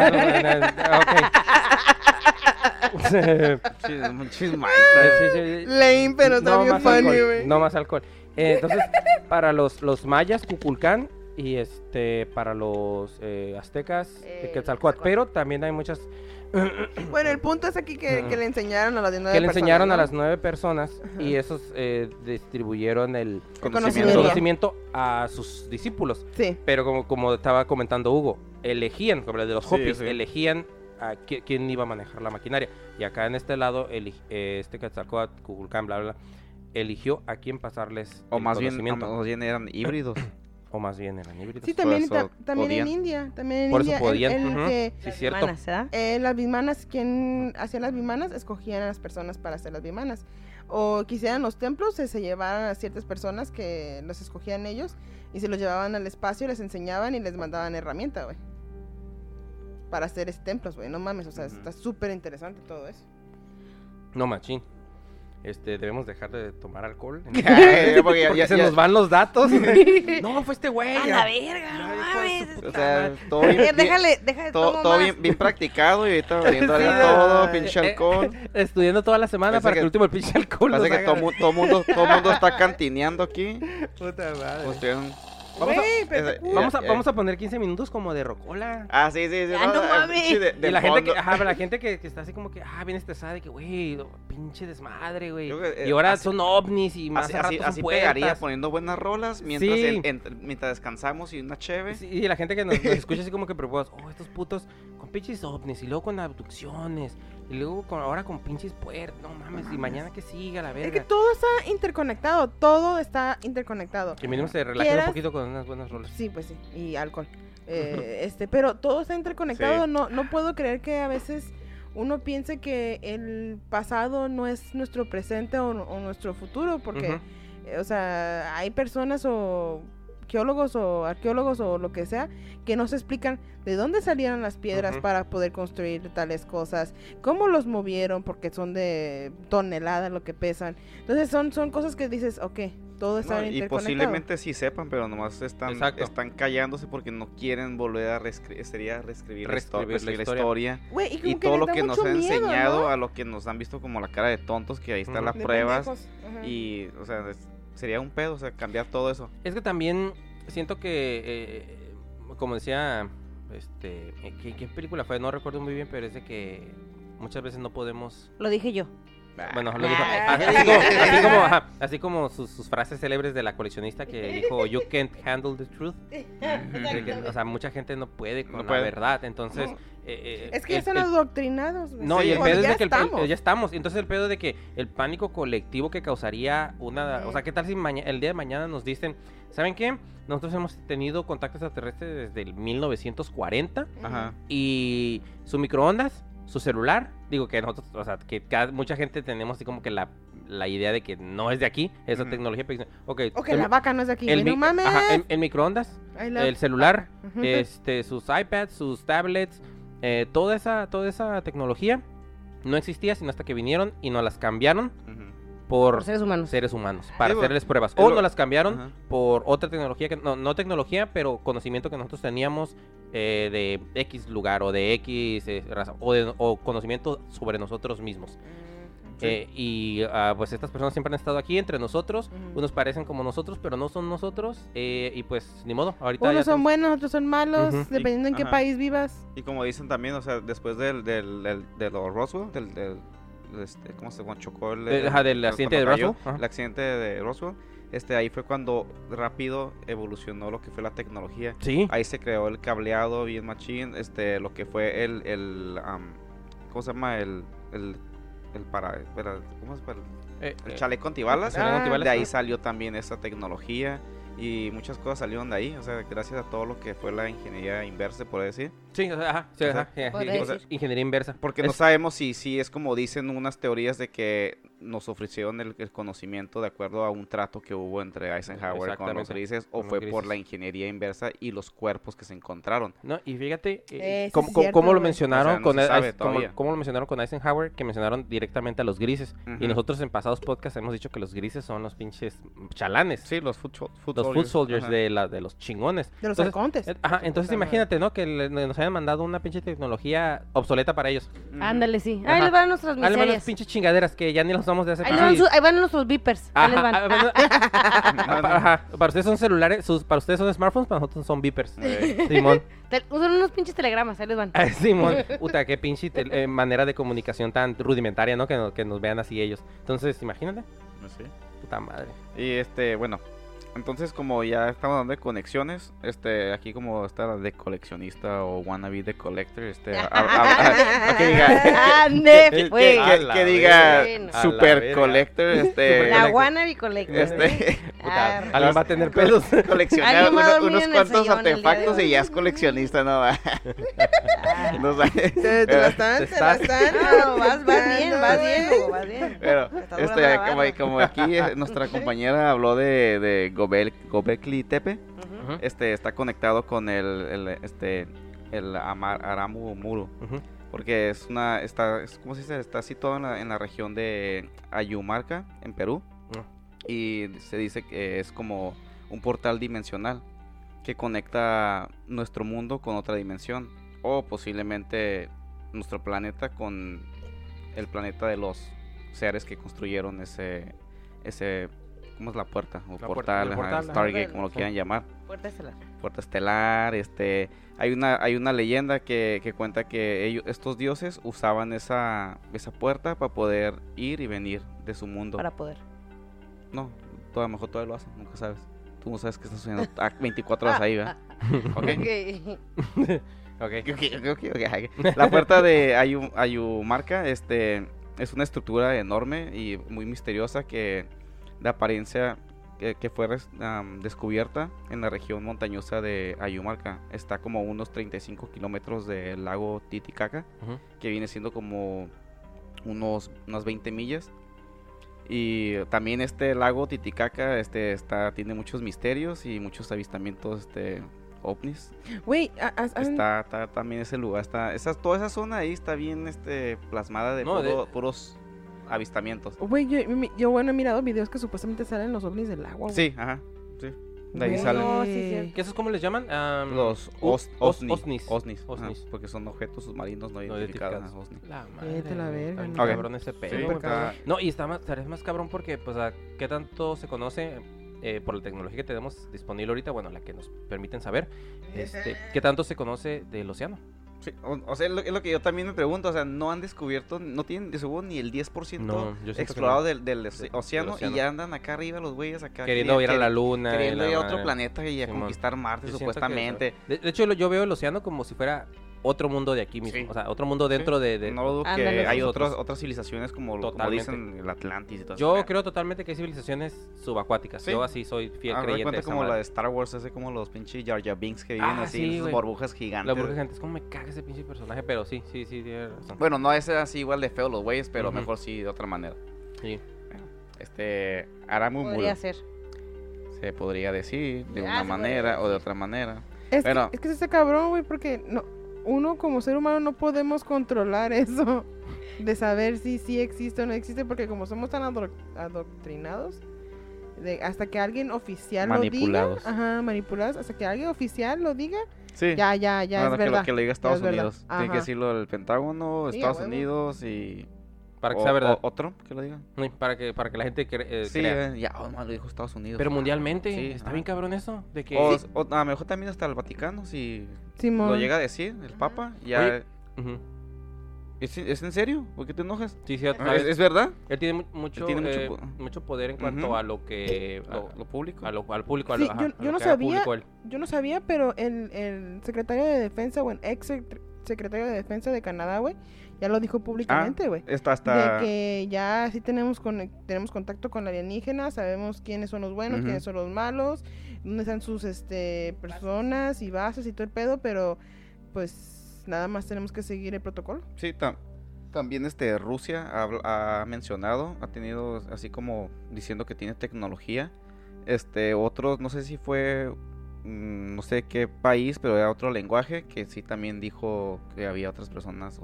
Ok. Sí, muchísimo. Lame, pero está bien más funny, alcohol, güey. no más alcohol. Entonces, para los mayas, Kukulcán, y para los aztecas, Quetzalcóatl. Quetzalcóatl. Pero también hay muchas Bueno, el punto es aquí que le enseñaron a las 9 que le enseñaron a personas, las 9 personas y esos distribuyeron el conocimiento. conocimiento a sus discípulos. ¿no? Sí. Pero como estaba comentando Hugo, elegían, como el de los Sí, Hopis, sí. elegían a quién iba a manejar la maquinaria. Y acá en este lado, Quetzalcóatl, Kukulcán, bla, bla, bla, eligió a quién pasarles O el más conocimiento. bien eran híbridos. O más bien eran híbridos. Sí, también, eso también en podían. India. También en Por eso India. podían, ujú. Que, Sí, cierto. Hermanas, ¿verdad? las bimanas, quien hacía las bimanas, escogían a las personas para hacer las bimanas. O quisieran los templos, se llevaban a ciertas personas que los escogían ellos y se los llevaban al espacio, les enseñaban y les mandaban herramienta, güey. Para hacer templos, güey. No mames, o sea, Ujú. está súper interesante todo eso. No, machín. Debemos dejar de tomar alcohol. Porque Porque se nos van los datos. No, fue este güey. A la verga, no Ay, hijo de su mames. O puta sea, madre. todo bien, Déjale, todo, tomo todo más. bien practicado y ahorita valiendo Sí, todo, no. pinche alcohol. Estudiando toda la semana Parece para que que- el último el pinche alcohol nos Parece que haga- todo mundo está cantineando aquí. Puta madre. Pues, estuvieron- Vamos a- Güey, pero ese- cool. Vamos a poner 15 minutos como de rocola. Ah, sí. Ah, no mames. Sí, de Y la gente, fondo. la gente que está así como que, bien estresada, de que, güey, pinche desmadre, güey. Yo creo que, Y ahora así- son ovnis y más Así rato son pegaría puertas. poniendo buenas rolas mientras, Sí. mientras descansamos y una cheve. Sí, y la gente que nos escucha así como que preocupados, estos putos con pinches ovnis y luego con abducciones y luego ahora con pinches puertas, no mames, y mañana que siga la Es que verga. todo está interconectado, todo está interconectado. Que mínimo se relaje un quieras- poquito con unas buenas rolas. Sí, pues sí, y alcohol. Pero todo está interconectado. Sí. No puedo creer que a veces uno piense que el pasado no es nuestro presente o nuestro futuro, porque, Ujú. o sea, hay personas o geólogos o arqueólogos o lo que sea que no se explican de dónde salieron las piedras Ujú. para poder construir tales cosas, cómo los movieron porque son de toneladas lo que pesan. Entonces son cosas que dices, ok, todo está No, y interconectado. posiblemente sí sepan, pero nomás Exacto. están callándose porque no quieren volver a reescribir Reescribir la la historia. Güey, y como Y que todo les lo da que nos mucho han miedo, enseñado, ¿no? a lo que nos han visto como la cara de tontos, que ahí están Ujú. las De pruebas. pendejos. Ajá. Y, o sea, sería un pedo, o sea, cambiar todo eso. Es que también siento que, como decía, ¿qué película fue? No recuerdo muy bien, pero es de que muchas veces no podemos... Lo dije yo. Bueno, lo dijo, Ah. así como sus frases célebres de la coleccionista que dijo, "You can't handle the truth". De que, o sea, mucha gente no puede con No la puede. verdad, entonces... No. Es que ya están adoctrinados. güey. No, Sí, y el cuando pedo es ya de que estamos. ya estamos. Entonces el pedo de que el pánico colectivo que causaría una... O sea, ¿qué tal si el día de mañana nos dicen, ¿saben qué? Nosotros hemos tenido contacto extraterrestre desde el 1940 Ajá. y su microondas, su celular, digo que nosotros, o sea, que mucha gente tenemos así como que la idea de que no es de aquí, esa Ujú. tecnología, pero dicen, ok, Ok, la vaca no es de aquí, güey, no mames. el microondas, I love- el celular, Ujú. sus iPads, sus tablets, toda esa tecnología no existía sino hasta que vinieron y nos las cambiaron Ujú. por Por seres humanos. seres humanos para Digo, hacerles pruebas. es O lo- nos las cambiaron Ajá. por otra tecnología, que no tecnología, pero conocimiento que nosotros teníamos de X lugar o de X raza o conocimiento sobre nosotros mismos. Pues estas personas siempre han estado aquí entre nosotros, Ujú. unos parecen como nosotros, pero no son nosotros, y pues ni modo, ahorita ya Unos son estamos- buenos, otros son malos, Ujú. dependiendo en qué Ajá. país vivas. Y como dicen también, o sea, después de lo Roswell, ¿cómo se llama? Chocó el del accidente de cuando cayó, Roswell, ajá. el accidente de Roswell, ahí fue cuando rápido evolucionó lo que fue la tecnología. Sí, Ahí se creó el cableado bien machine, lo que fue ¿cómo se llama? ¿Cómo se llama? El chaleco antibalas. chaleco antibalas, De ahí ajá. salió también esa tecnología y muchas cosas salieron de ahí, o sea, gracias a todo lo que fue la ingeniería inversa, por decir. sí, o sea, ajá, sí, O sea, ajá, sí, podría sí, decir. ingeniería inversa. Porque no Es- sabemos si es como dicen unas teorías de que nos ofrecieron el conocimiento de acuerdo a un trato que hubo entre Eisenhower con los Exactamente, grises o con los fue por grises. la ingeniería inversa y los cuerpos que se encontraron. No, y fíjate Sí, cómo, es cómo- cierto, cómo lo güey. mencionaron O sea, no se sabe todavía. cómo lo mencionaron con Eisenhower, que mencionaron directamente a los grises. Y Ujú. nosotros en pasados podcasts hemos dicho que los grises son los pinches chalanes. Sí, los foot Los foot soldiers ajá. de los chingones. De los Entonces, halcontes. entonces Puta imagínate, ¿no? Que nos hayan mandado una pinche tecnología obsoleta para ellos. Ujú. Ándale, sí. Ajá. Ahí les van nuestras Ahí les van las miserias. pinches chingaderas que ya ni las usamos de hace Ahí, les van pinches- ahí van nuestros beepers. Ahí les van. Ajá, para ustedes son celulares, para ustedes son smartphones, para nosotros son beepers. Eh, Simón. Usan unos pinches telegramas, ahí les van. Ay, Simón, puta, qué pinche manera de comunicación tan rudimentaria, ¿no? Que nos vean así ellos. Entonces, imagínate, sí. puta madre. Y bueno, entonces como ya estamos hablando de conexiones, aquí como está la de coleccionista o wannabe de collector, que diga, Ande, güey. A la que diga Bueno. A la super verga. collector, La wannabe collector. Puta, Arre. alguien va a tener pedos. coleccionar Alguien va a dormir unos en el cuantos sillón el día de artefactos hoy. y ya es coleccionista, ¿no? Ah. No sé. Te la están, Te te la están- están. No, vas bien, güey. vas bien. Pero, Estás volando la barra. como aquí nuestra compañera habló de Gobekli Tepe, Ujú, está conectado con el Aramu Muru, ujú. porque ¿cómo se dice? Está situado en la región de Ayumarca, en Perú, y se dice que es como un portal dimensional que conecta nuestro mundo con otra dimensión, o posiblemente nuestro planeta con el planeta de los seres que construyeron ese ¿cómo es la puerta? O La puerta, portal, el ajá, portal, Stargate, ajá. como lo Sí. quieran llamar. Puerta estelar. Puerta estelar, hay una leyenda que cuenta que estos dioses usaban esa puerta para poder ir y venir de su mundo. Para poder. No, a lo mejor todavía lo hacen, nunca sabes. Tú no sabes que estás sucediendo 24 horas ahí, ¿verdad? ¿Ok? Ok. Ok. La puerta de Ayumarca, es una estructura enorme y muy misteriosa que de apariencia que fue descubierta en la región montañosa de Ayumarca. Está como a unos 35 kilómetros del lago Titicaca, Ujú. que viene siendo como unas 20 millas. Y también este lago Titicaca tiene muchos misterios y muchos avistamientos ovnis. Güey, Está también ese lugar, toda esa zona ahí está bien plasmada de No, puros avistamientos. Güey, yo bueno, he mirado videos que supuestamente salen los ovnis del agua, güey. Sí, ajá, sí. De ahí Güey. salen No, sí, sí. ¿Qué esos cómo les llaman? los OSNIs. OSNIs, OSNIs. ajá, porque son objetos submarinos no No identificados. identificados. Ajá, OSNI. La Vete a la verga, está bien ¿no? Ok. cabrón ese Sí, pedo, güey. está- No, y estaría más cabrón porque, pues, ¿qué tanto se conoce por la tecnología que tenemos disponible ahorita? Bueno, la que nos permiten saber. ¿Qué tanto se conoce del océano? Sí, o sea, es lo que yo también me pregunto, o sea, no han descubierto, no tienen de seguro ni el 10% No, yo siento que explorado no. del océano, océano. y ya andan acá arriba los güeyes acá. Queriendo ir a la luna. y Queriendo la ir a otro madre. planeta y a Simón. conquistar Marte, Yo siento que, supuestamente. de hecho, yo veo el océano como si fuera otro mundo de aquí mismo. Sí. O sea, otro mundo dentro de... No dudo que Ándale. hay Nosotros. otras civilizaciones como Totalmente. dicen el Atlantis y todo Yo eso. creo totalmente que hay civilizaciones subacuáticas. Sí. Yo así soy fiel Ah, me doy creyente de cuenta esa como la madre. de Star Wars, ese como los pinches Jar Jar Binks que viven Ah, así, sí, en esas güey. burbujas gigantes. La burbuja gente, es como me caga ese pinche personaje, pero sí, tiene razón. Bueno, no es así igual de feo los güeyes, pero Ujú. mejor sí de otra manera. Sí. Aramumuru Podría ser. se podría decir de una Se manera podría o de decir. otra manera. Es, Bueno. que es ese cabrón, güey, porque uno como ser humano no podemos controlar eso de saber si sí existe o no existe, porque como somos tan adoctrinados, hasta que alguien oficial Manipulados. lo diga, ajá, manipulados, hasta que alguien oficial lo diga, Sí. ya Bueno, es verdad. que lo diga Estados Ya es verdad. Unidos. Tiene que Ajá. decirlo el Pentágono, Sí, a Estados huevo. Unidos y... Para que sea verdad. O Trump, que lo diga. Sí, para que la gente Sí, crea. ya, lo dijo Estados Unidos. Pero mundialmente, Sí, está ajá. bien cabrón eso. De que... O a lo mejor también hasta el Vaticano, si Simón. lo llega a decir el Papa, ya... Oye. Ujú. ¿Es en serio? ¿Por qué te enojas? Sí, sí, ¿Es, ¿sabes? es verdad? Él tiene mucho, Él tiene mucho poder en cuanto Ujú. a lo que... Lo público. al público. a Sí, lo- ajá, yo a lo no que haga sabía. público él. Yo no sabía, pero el secretario de defensa, o el ex secretario de defensa de Canadá, güey, ya lo dijo públicamente, güey. Hasta... De que ya sí tenemos contacto con la alienígena, sabemos quiénes son los buenos, Ujú. quiénes son los malos, dónde están sus personas y bases y todo el pedo, pero pues nada más tenemos que seguir el protocolo. Sí, también Rusia ha mencionado, ha tenido así como diciendo que tiene tecnología. Otros, no sé si fue, no sé qué país, pero era otro lenguaje que sí también dijo que había otras personas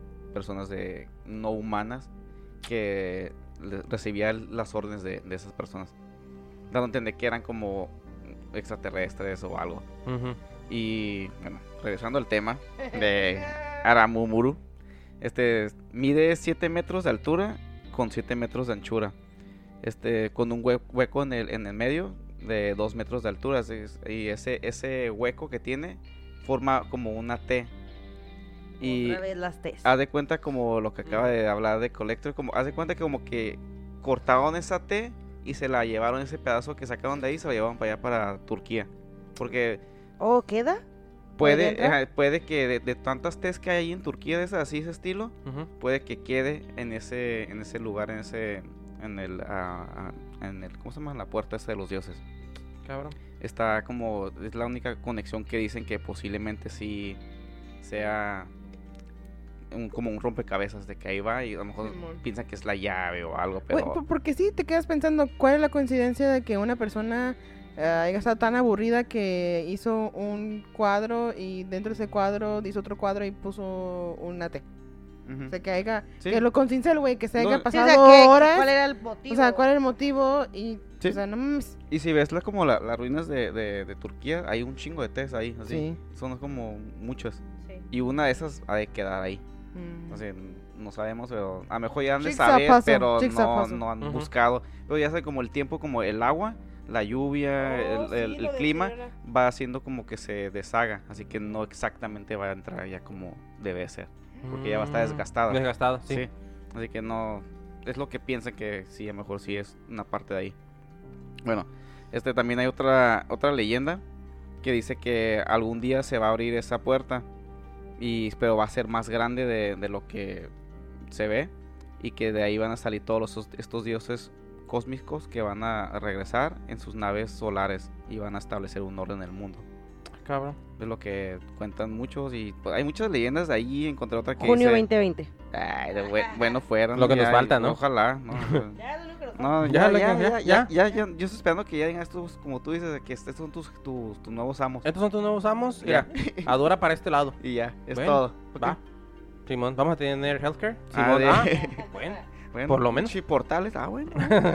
de no humanas que recibían las órdenes de esas personas, dando a entender que eran como extraterrestres o algo. Ujú. Y bueno, regresando al tema de Aramumuru, mide 7 metros de altura con 7 metros de anchura, con un hueco en el medio de 2 metros de altura, y ese hueco que tiene forma como una T. Y Otra vez las T's. haz de cuenta como lo que acaba de hablar de Collector, haz de cuenta que como que cortaron esa T y se la llevaron, ese pedazo que sacaron de ahí, se lo llevaron para allá, para Turquía. Porque ¿Oh, queda? ¿Podría entrar? puede que de tantas T's que hay ahí en Turquía, de ese estilo, Ujú. puede que quede en ese lugar, en el, ¿cómo se llama? En la puerta esa de los dioses. Cabrón. Está como, es la única conexión que dicen que posiblemente sí sea como un rompecabezas, de que ahí va y a lo mejor Simón. piensan que es la llave o algo, Güey, pero... porque sí te quedas pensando, ¿cuál es la coincidencia de que una persona haya estado tan aburrida que hizo un cuadro y dentro de ese cuadro hizo otro cuadro y puso una T? Ujú. O sea, que haya, Sí. que lo conciencie el güey, que se No, haya sí, Sí, o pasado sea, horas. ¿cuál era el motivo? O sea, ¿cuál es el motivo? Y, Sí. o sea, no mames. Y si ves como las ruinas de Turquía, hay un chingo de T's ahí, así. Sí. Son como muchos. Sí. Y una de esas ha de quedar ahí. Mm. O sea, no sabemos, pero a lo mejor ya han de Jigsaw saber, puzzle, pero jigsaw puzzle. no han Ujú. buscado. Pero ya sabe como el tiempo, como el agua, la lluvia, el clima, va haciendo como que se deshaga. Así que no exactamente va a entrar ya como debe ser. Porque ya va a estar desgastada. Desgastado, sí. Sí. Así que no, es lo que piensan que sí, a lo mejor sí es una parte de ahí. Bueno, también hay otra leyenda que dice que algún día se va a abrir esa puerta, pero va a ser más grande de lo que se ve, y que de ahí van a salir todos estos dioses cósmicos que van a regresar en sus naves solares y van a establecer un orden en el mundo. Cabrón. Es lo que cuentan muchos, y pues, hay muchas leyendas de ahí. Encontré otra que Junio dice, 2020. ay, bueno fuera. Lo que nos ya, falta, ¿no? Ojalá, ¿no? Ya, es lo único que nos falta. No, Ya. yo estoy esperando que ya digan estos, como tú dices, de que estos son tus nuevos amos. Estos son tus nuevos amos. Ya. Mira, adora para este lado. Y ya, es Bueno, todo. Va. Simón, vamos a tener healthcare. Ah, Simón, de- bueno. Bueno, Por lo menos. sí, portales, bueno.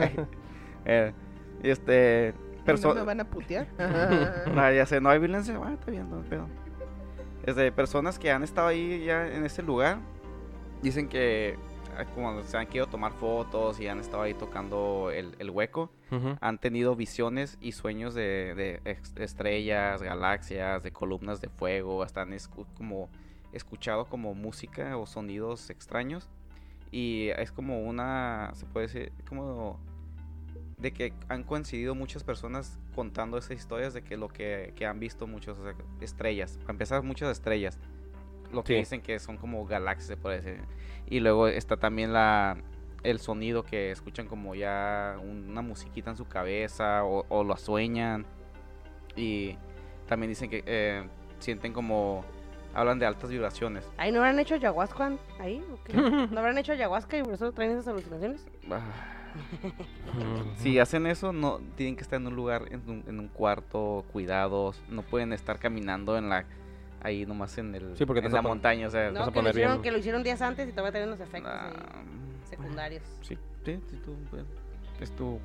¿No me van a putear? Ya sé, no hay violencia, está bien, no hay pedo. Personas que han estado ahí ya en ese lugar, dicen que como se han querido tomar fotos y han estado ahí tocando el hueco, Ujú. han tenido visiones y sueños de estrellas, galaxias, de columnas de fuego, hasta han como escuchado como música o sonidos extraños, y es como se puede decir, como de que han coincidido muchas personas contando esas historias de que lo que han visto muchos, o sea, estrellas, para empezar muchas estrellas, lo que Sí. dicen que son como galaxias, se puede decir. Y luego está también el sonido que escuchan como ya una musiquita en su cabeza o lo sueñan. Y también dicen que sienten como, hablan de altas vibraciones. ¿Ahí no habrán hecho ayahuasca ahí? ¿O qué? ¿No habrán hecho ayahuasca y por eso traen esas alucinaciones? Si hacen eso, no tienen que estar en un lugar, en un cuarto, cuidados. No pueden estar caminando ahí nomás Sí, porque te en vas a la pon- montaña, o sea. vas a No, poner bien. que lo hicieron días antes y todavía tienen los efectos ahí ah, secundarios. sí, es tu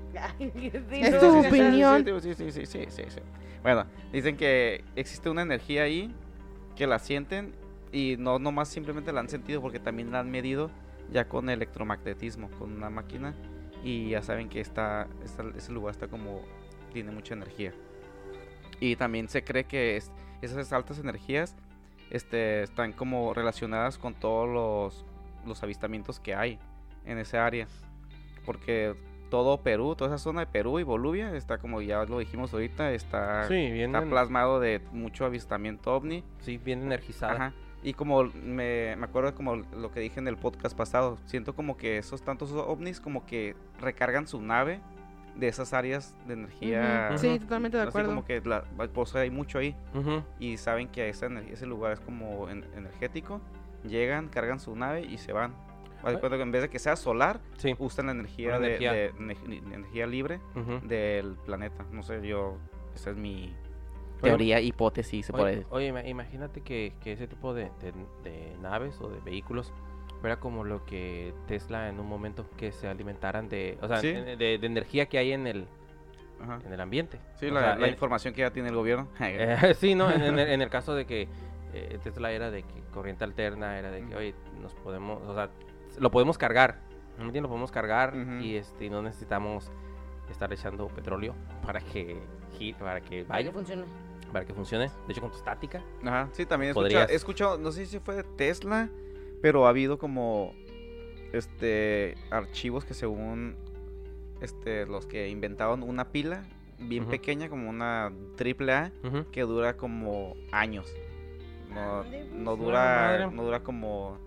Es tu opinión. Sí. Bueno, dicen que existe una energía ahí que la sienten y no nomás simplemente la han sentido, porque también la han medido ya con electromagnetismo, con una máquina, y ya saben que ese lugar tiene mucha energía. Y también se cree que esas altas energías están como relacionadas con todos los avistamientos que hay en esa área, porque todo Perú, toda esa zona de Perú y Bolivia está, como ya lo dijimos ahorita, está Sí, bien, plasmado de mucho avistamiento ovni. sí, bien energizada. Ajá. Y como me acuerdo como lo que dije en el podcast pasado, siento como que esos tantos ovnis como que recargan su nave de esas áreas de energía. Ujú. Sí, totalmente de Así acuerdo. como que por eso hay mucho ahí, Ujú. y saben que ese lugar es como energético. Llegan, cargan su nave y se van. Haz de cuenta que en vez de que sea solar, Sí. usan la energía Una energía. de energía libre Ujú. del planeta. No sé, esa es mi Oye, teoría, hipótesis, se puede decir. Oye, imagínate que ese tipo de naves o de vehículos fuera como lo que Tesla en un momento, que se alimentaran de, o sea, Sí. de energía que hay en el Ajá. ambiente. Sí, O la sea, información que ya tiene el gobierno. sí, ¿no? En el caso de que Tesla era de que corriente alterna, era de que, oye, o sea, lo podemos cargar, ¿no me entiendes? Lo podemos cargar Ujú. y no necesitamos estar echando petróleo para que Para vaya, que funcione. para que funcione. De hecho, con tu estática. Ajá, sí, también Podrías. he escuchado, no sé si fue de Tesla, pero ha habido como archivos que según los que inventaron una pila bien Ujú. pequeña, como una AAA, Ujú. que dura como años. No, Ande, pues. no Madre. dura como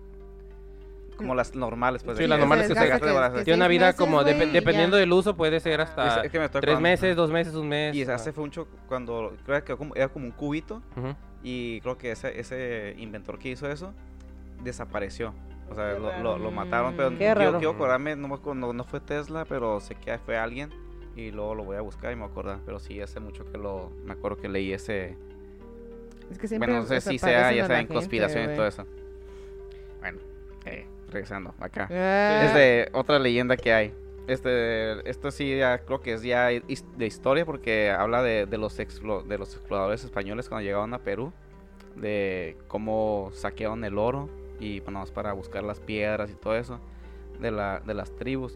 las normales, pues. Sí, de las que normales se que se gasta de balas. Tiene una 6 vida meses, como güey, y dependiendo ya. del uso, puede ser hasta Es que me estoy 3 acordando. meses, 2 meses, un mes. Y hace fue mucho cuando creo que era como un cubito, Ujú. y creo que ese inventor que hizo eso desapareció. O sea, Qué lo raro. mataron, pero Qué raro. quiero acordarme, no fue Tesla, pero sé que fue alguien, y luego lo voy a buscar y me voy a acordar. Pero sí, hace mucho que me acuerdo que leí ese. Es que siempre Bueno, no sé si desaparecen ya a sea la en gente, conspiración y güey. todo eso. Bueno, regresando acá. Ah, Es de otra leyenda que hay. Esto sí ya creo que es ya de historia, porque habla de los exploradores españoles cuando llegaron a Perú, de cómo saquearon el oro y bueno, para buscar las piedras y todo eso de las tribus.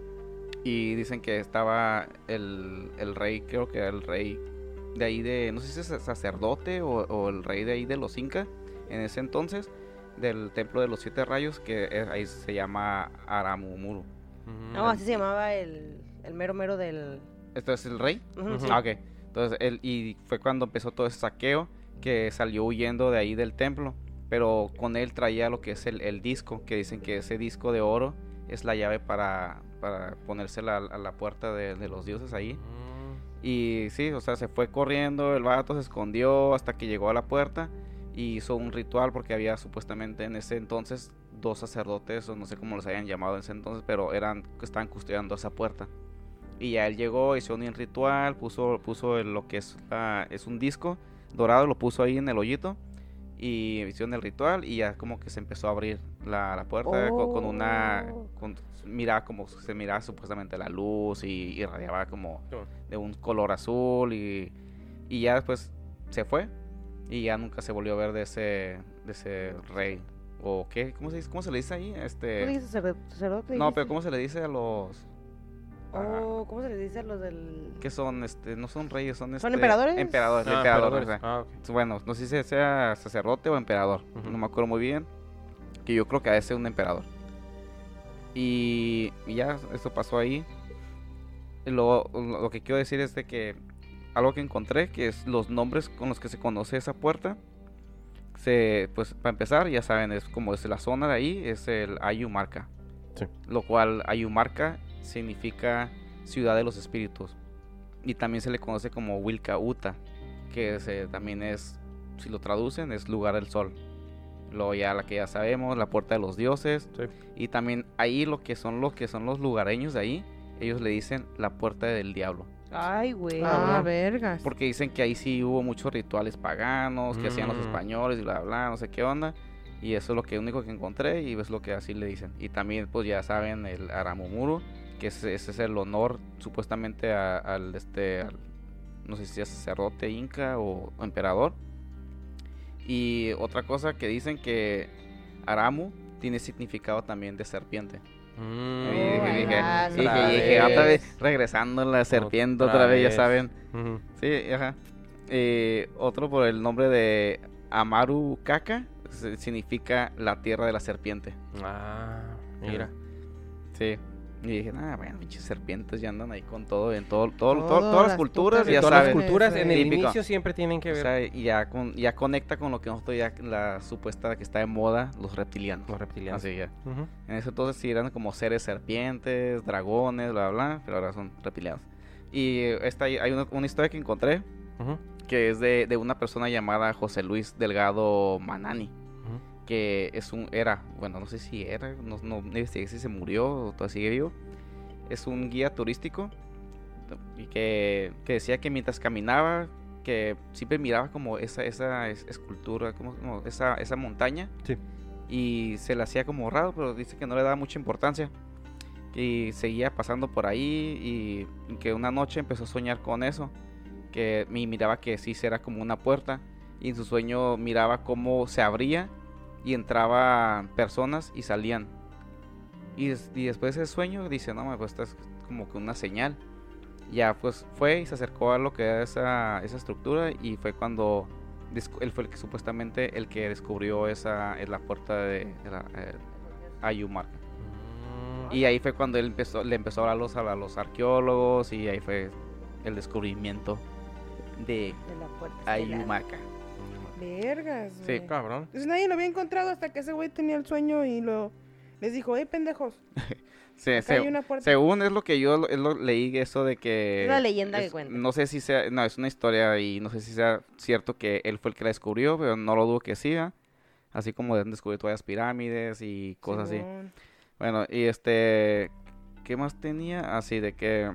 Y dicen que estaba el rey, creo que era el rey de ahí no sé si es sacerdote o el rey de ahí de los Incas en ese entonces, del templo de los 7 rayos, que ahí se llama Aramumuru. Ujú. No, así se llamaba el mero mero del... ¿Esto es el rey? Ujú, Ujú. sí. Ah, ok. Entonces, y fue cuando empezó todo ese saqueo, que salió huyendo de ahí del templo, pero con él traía lo que es el disco, que dicen que ese disco de oro es la llave para ponérsela a la puerta de los dioses ahí. Mm. Y sí, o sea, se fue corriendo, el vato se escondió hasta que llegó a la puerta y hizo un ritual, porque había supuestamente en ese entonces 2 sacerdotes, o no sé cómo los hayan llamado en ese entonces, pero estaban custodiando esa puerta. Y ya él llegó, hizo un ritual, puso lo que es un disco dorado, lo puso ahí en el hoyito, y hicieron el ritual y ya como que se empezó a abrir la puerta con una... miraba como se miraba supuestamente la luz y irradiaba como de un color azul y ya después se fue y ya nunca se volvió a ver de ese rey o qué, ¿cómo se le dice ahí? ¿Tú dices sacerdote? No, pero ¿cómo se le dice a los ¿cómo se le dice a los del...? que son, no son reyes, son ¿Son emperadores? Emperadores, Ah, emperadores. emperadores. O sea. Bueno, no sé si sea sacerdote o emperador, Ujú. no me acuerdo muy bien, que yo creo que ha de ser un emperador. Y ya, eso pasó ahí. Y lo que quiero decir es de que algo que encontré, que es los nombres con los que se conoce esa puerta, pues para empezar, ya saben, es como es la zona de ahí, es el Ayumarca. Sí. Lo cual Ayumarca significa ciudad de los espíritus. Y también se le conoce como Wilcauta, que también es, si lo traducen, es lugar del sol. Luego ya la que ya sabemos, la puerta de los dioses. Sí. Y también ahí lo que son los lugareños de ahí, ellos le dicen la puerta del diablo. Ay, güey. Ah, vergas. Porque dicen que ahí sí hubo muchos rituales paganos que hacían los Mm. españoles y bla, bla, no sé qué onda. Y eso es lo único que encontré y es lo que así le dicen. Y también, pues ya saben, el Aramumuru, que ese es el honor supuestamente al no sé si es sacerdote inca o emperador. Y otra cosa que dicen que Aramu tiene significado también de serpiente. Mm. Y my dije, God. otra vez regresando la serpiente otra vez, ya saben. Ujú. Sí, ajá. Otro por el nombre de Amaru Kaka, significa la tierra de la serpiente. Ah, mira. Sí. Y dije, bueno, pinches serpientes ya andan ahí con todo, en todas Todas las las culturas, putas ya Todas las saben. culturas en el Típico. inicio siempre tienen que O ver sea, y ya conecta con lo que nosotros ya, la supuesta que está de moda, los reptilianos. los reptilianos. Así ya. Ujú. En ese entonces sí eran como seres serpientes, dragones, bla, bla, pero ahora son reptilianos. Y hay una historia que encontré, Ujú. que es de una persona llamada José Luis Delgado Manani, Ujú. que bueno, no sé si era, no investigué si se murió o todavía sigue vivo. Es un guía turístico y que decía que mientras caminaba, que siempre miraba como esa escultura, como esa montaña. Sí. Y se le hacía como raro, pero dice que no le daba mucha importancia. Y seguía pasando por ahí y que una noche empezó a soñar con eso. Que miraba que sí era como una puerta. Y en su sueño miraba cómo se abría y entraban personas y salían. Y después de ese sueño dice, no, pues esta es como que una señal. Ya pues fue y se acercó a lo que era esa estructura y fue cuando él fue supuestamente el que descubrió es la puerta de la Ayumarca. Mm. Y ahí fue cuando le empezó a hablar a los arqueólogos y ahí fue el descubrimiento de De la puerta estelar. Ayumarca. Vergas. Sí. güey. Cabrón. Entonces nadie lo había encontrado hasta que ese güey tenía el sueño y les dijo, pendejos, Sí, acá hay una puerta. según es lo que yo leí, eso de que... Es la leyenda que cuenta. No sé si sea... No, es una historia y no sé si sea cierto que él fue el que la descubrió, pero no lo dudo que sí. Así como han descubierto varias pirámides y cosas así. Simón. Bueno, y ¿qué más tenía? Así de que...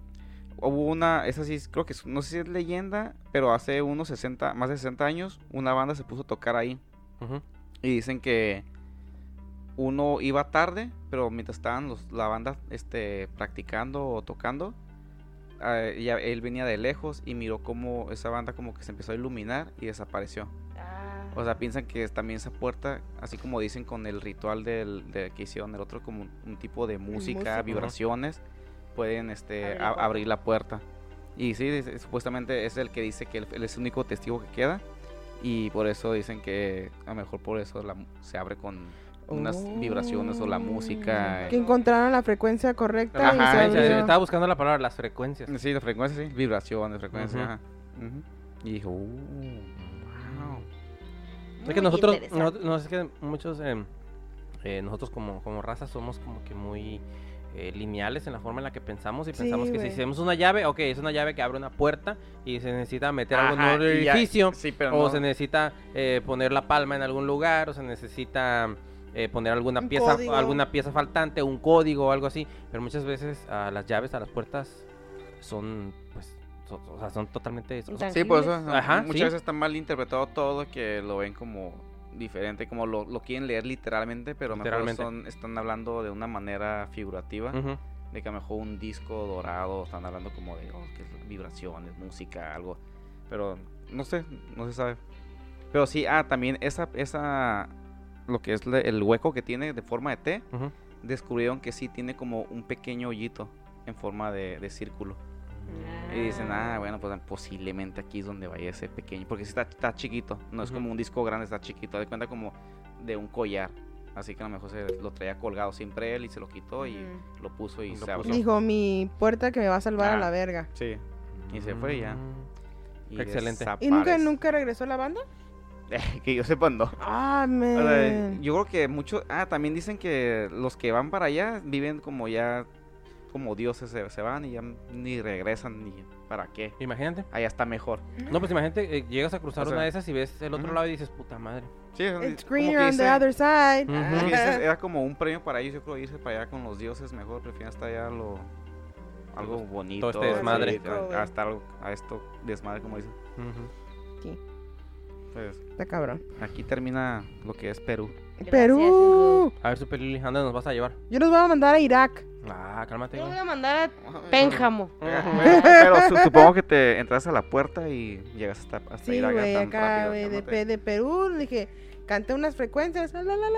Hubo esa sí, creo que no sé si es leyenda, pero hace más de 60 años, una banda se puso a tocar ahí. Ujú. Y dicen que uno iba tarde, pero mientras estaban la banda practicando o tocando, él venía de lejos y miró cómo esa banda como que se empezó a iluminar y desapareció. Ah. O sea, piensan que también esa puerta, así como dicen con el ritual que hicieron el otro, como un tipo de música, Música. vibraciones, pueden Abrir la puerta. abrir la puerta. Y sí, supuestamente es el que dice que él es el único testigo que queda. Y por eso dicen que a lo mejor por eso se abre con unas vibraciones o la música. Que encontraron la frecuencia correcta Ajá, y se sí, abrió. Estaba buscando la palabra, las frecuencias. Sí, la frecuencia, sí. Vibraciones, frecuencia. Ujú. Ajá. Ujú. Y dijo, wow. Es que Muy nosotros, interesante. no, es que muchos, nosotros como raza somos como que muy lineales en la forma en la que pensamos y Sí, pensamos que si güey. hacemos una llave, ok, es una llave que abre una puerta y se necesita meter algo en Ajá, un y ya- edificio, sí, pero o no. se necesita poner la palma en algún lugar, o se necesita poner alguna Un pieza, código. alguna pieza faltante, un código o algo así, pero muchas veces las llaves a las puertas son, pues, o sea, son totalmente... Sí, por eso Ajá, muchas sí. veces está mal interpretado todo, que lo ven como diferente, como lo quieren leer literalmente, pero mejor Literalmente. están hablando de una manera figurativa, Ujú. de que a lo mejor un disco dorado, están hablando como de que es vibraciones, música, algo, pero no sé, no se sabe. Pero sí, también esa lo que es el hueco que tiene de forma de T, Ujú. descubrieron que sí tiene como un pequeño hoyito en forma de círculo. Y dicen, bueno, pues posiblemente aquí es donde vaya ese pequeño, porque sí está chiquito, no es Ujú. como un disco grande, está chiquito, de cuenta como de un collar, así que a lo mejor se lo traía colgado siempre él y se lo quitó y lo puso y Lo se puso. abrió. Dijo, mi puerta que me va a salvar a Ah. la verga. Sí, y se fue y ya. Y Excelente. ¿Y nunca, desaparece. nunca regresó la banda? Que yo sepa, no. Ah, O sea, man. yo creo que muchos, también dicen que los que van para allá viven como ya, como dioses, se van y ya ni regresan, ni para qué. Imagínate. Allá está mejor. No, pues imagínate, llegas a cruzar O sea, una de esas y ves el otro ujú. lado y dices, puta madre. Sí, It's como greener que on the dice- other side. Ujú. como que dices, era como un premio para ellos, yo creo, irse para allá con los dioses mejor, prefieren estar allá algo bonito. todo este desmadre. sí, hasta a esto desmadre, como dicen. Ujú. Pues Está cabrón. aquí termina lo que es Perú. Gracias, Perú. A ver, Super Lili, ¿a dónde nos vas a llevar? Yo los voy a mandar a Irak. Cálmate, Yo güey. voy a mandar a Pénjamo. Pero supongo que te entras a la puerta y llegas hasta Sí, Irak güey, tan acá, rápido, güey, cálmate. de Perú. Le dije, canté unas frecuencias.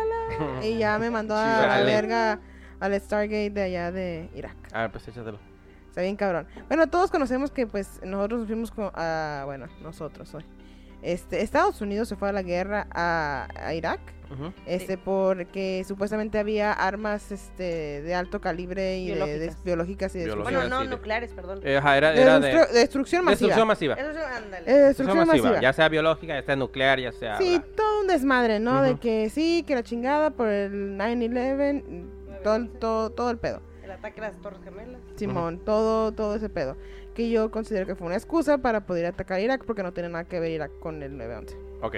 Y ya me mandó a Sí, la dale. verga al Stargate de allá de Irak. A ver, pues échatelo. Está bien cabrón. Bueno, todos conocemos que pues nosotros fuimos bueno, nosotros hoy. Estados Unidos se fue a la guerra a Irak, Ujú. porque supuestamente había armas de alto calibre y Biológicas. biológicas y de Biológicas. Bueno, no, sí, de- nucleares, perdón. Ajá, era de destrucción masiva. destrucción masiva. Eso sí, ándale. Destrucción masiva. Ya sea biológica, ya sea nuclear, ya sea... Sí, todo un desmadre, ¿no? De Ujú. que sí, que la chingada por el 9/11, todo el pedo. El ataque a las Torres Gemelas. Simón, todo ese pedo. Que yo considero que fue una excusa para poder atacar Irak porque no tiene nada que ver Irak con el 9/11. Ok.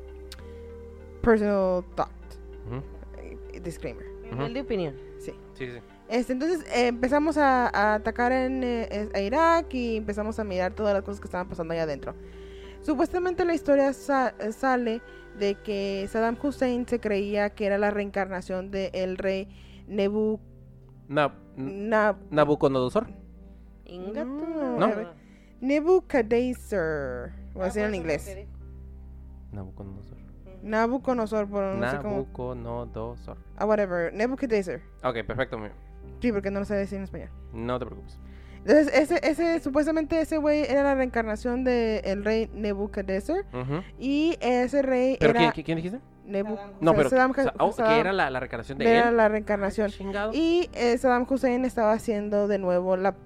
Personal thought. Ujú. Disclaimer. Nivel de opinión. Sí. Sí, sí. Entonces empezamos a atacar a Irak y empezamos a mirar todas las cosas que estaban pasando allá adentro. Supuestamente la historia sale de que Saddam Hussein se creía que era la reencarnación del rey Nabucodonosor. Ingato. No. Nebuchadnezzar. Voy a decir en inglés. Nabucodonosor. Nabucodonosor, por no sé cómo. Nabucodonosor. Whatever. Nebuchadnezzar. Ok, perfecto. Sí, porque no lo sé decir en español. No te preocupes. Entonces, supuestamente ese güey era la reencarnación del rey Nebuchadnezzar. Ujú. Y ese rey ¿Pero era... quién dijiste? Saddam No, pero... Saddam que era la reencarnación de era él. la reencarnación. Chingado. Y Saddam Hussein estaba haciendo de nuevo la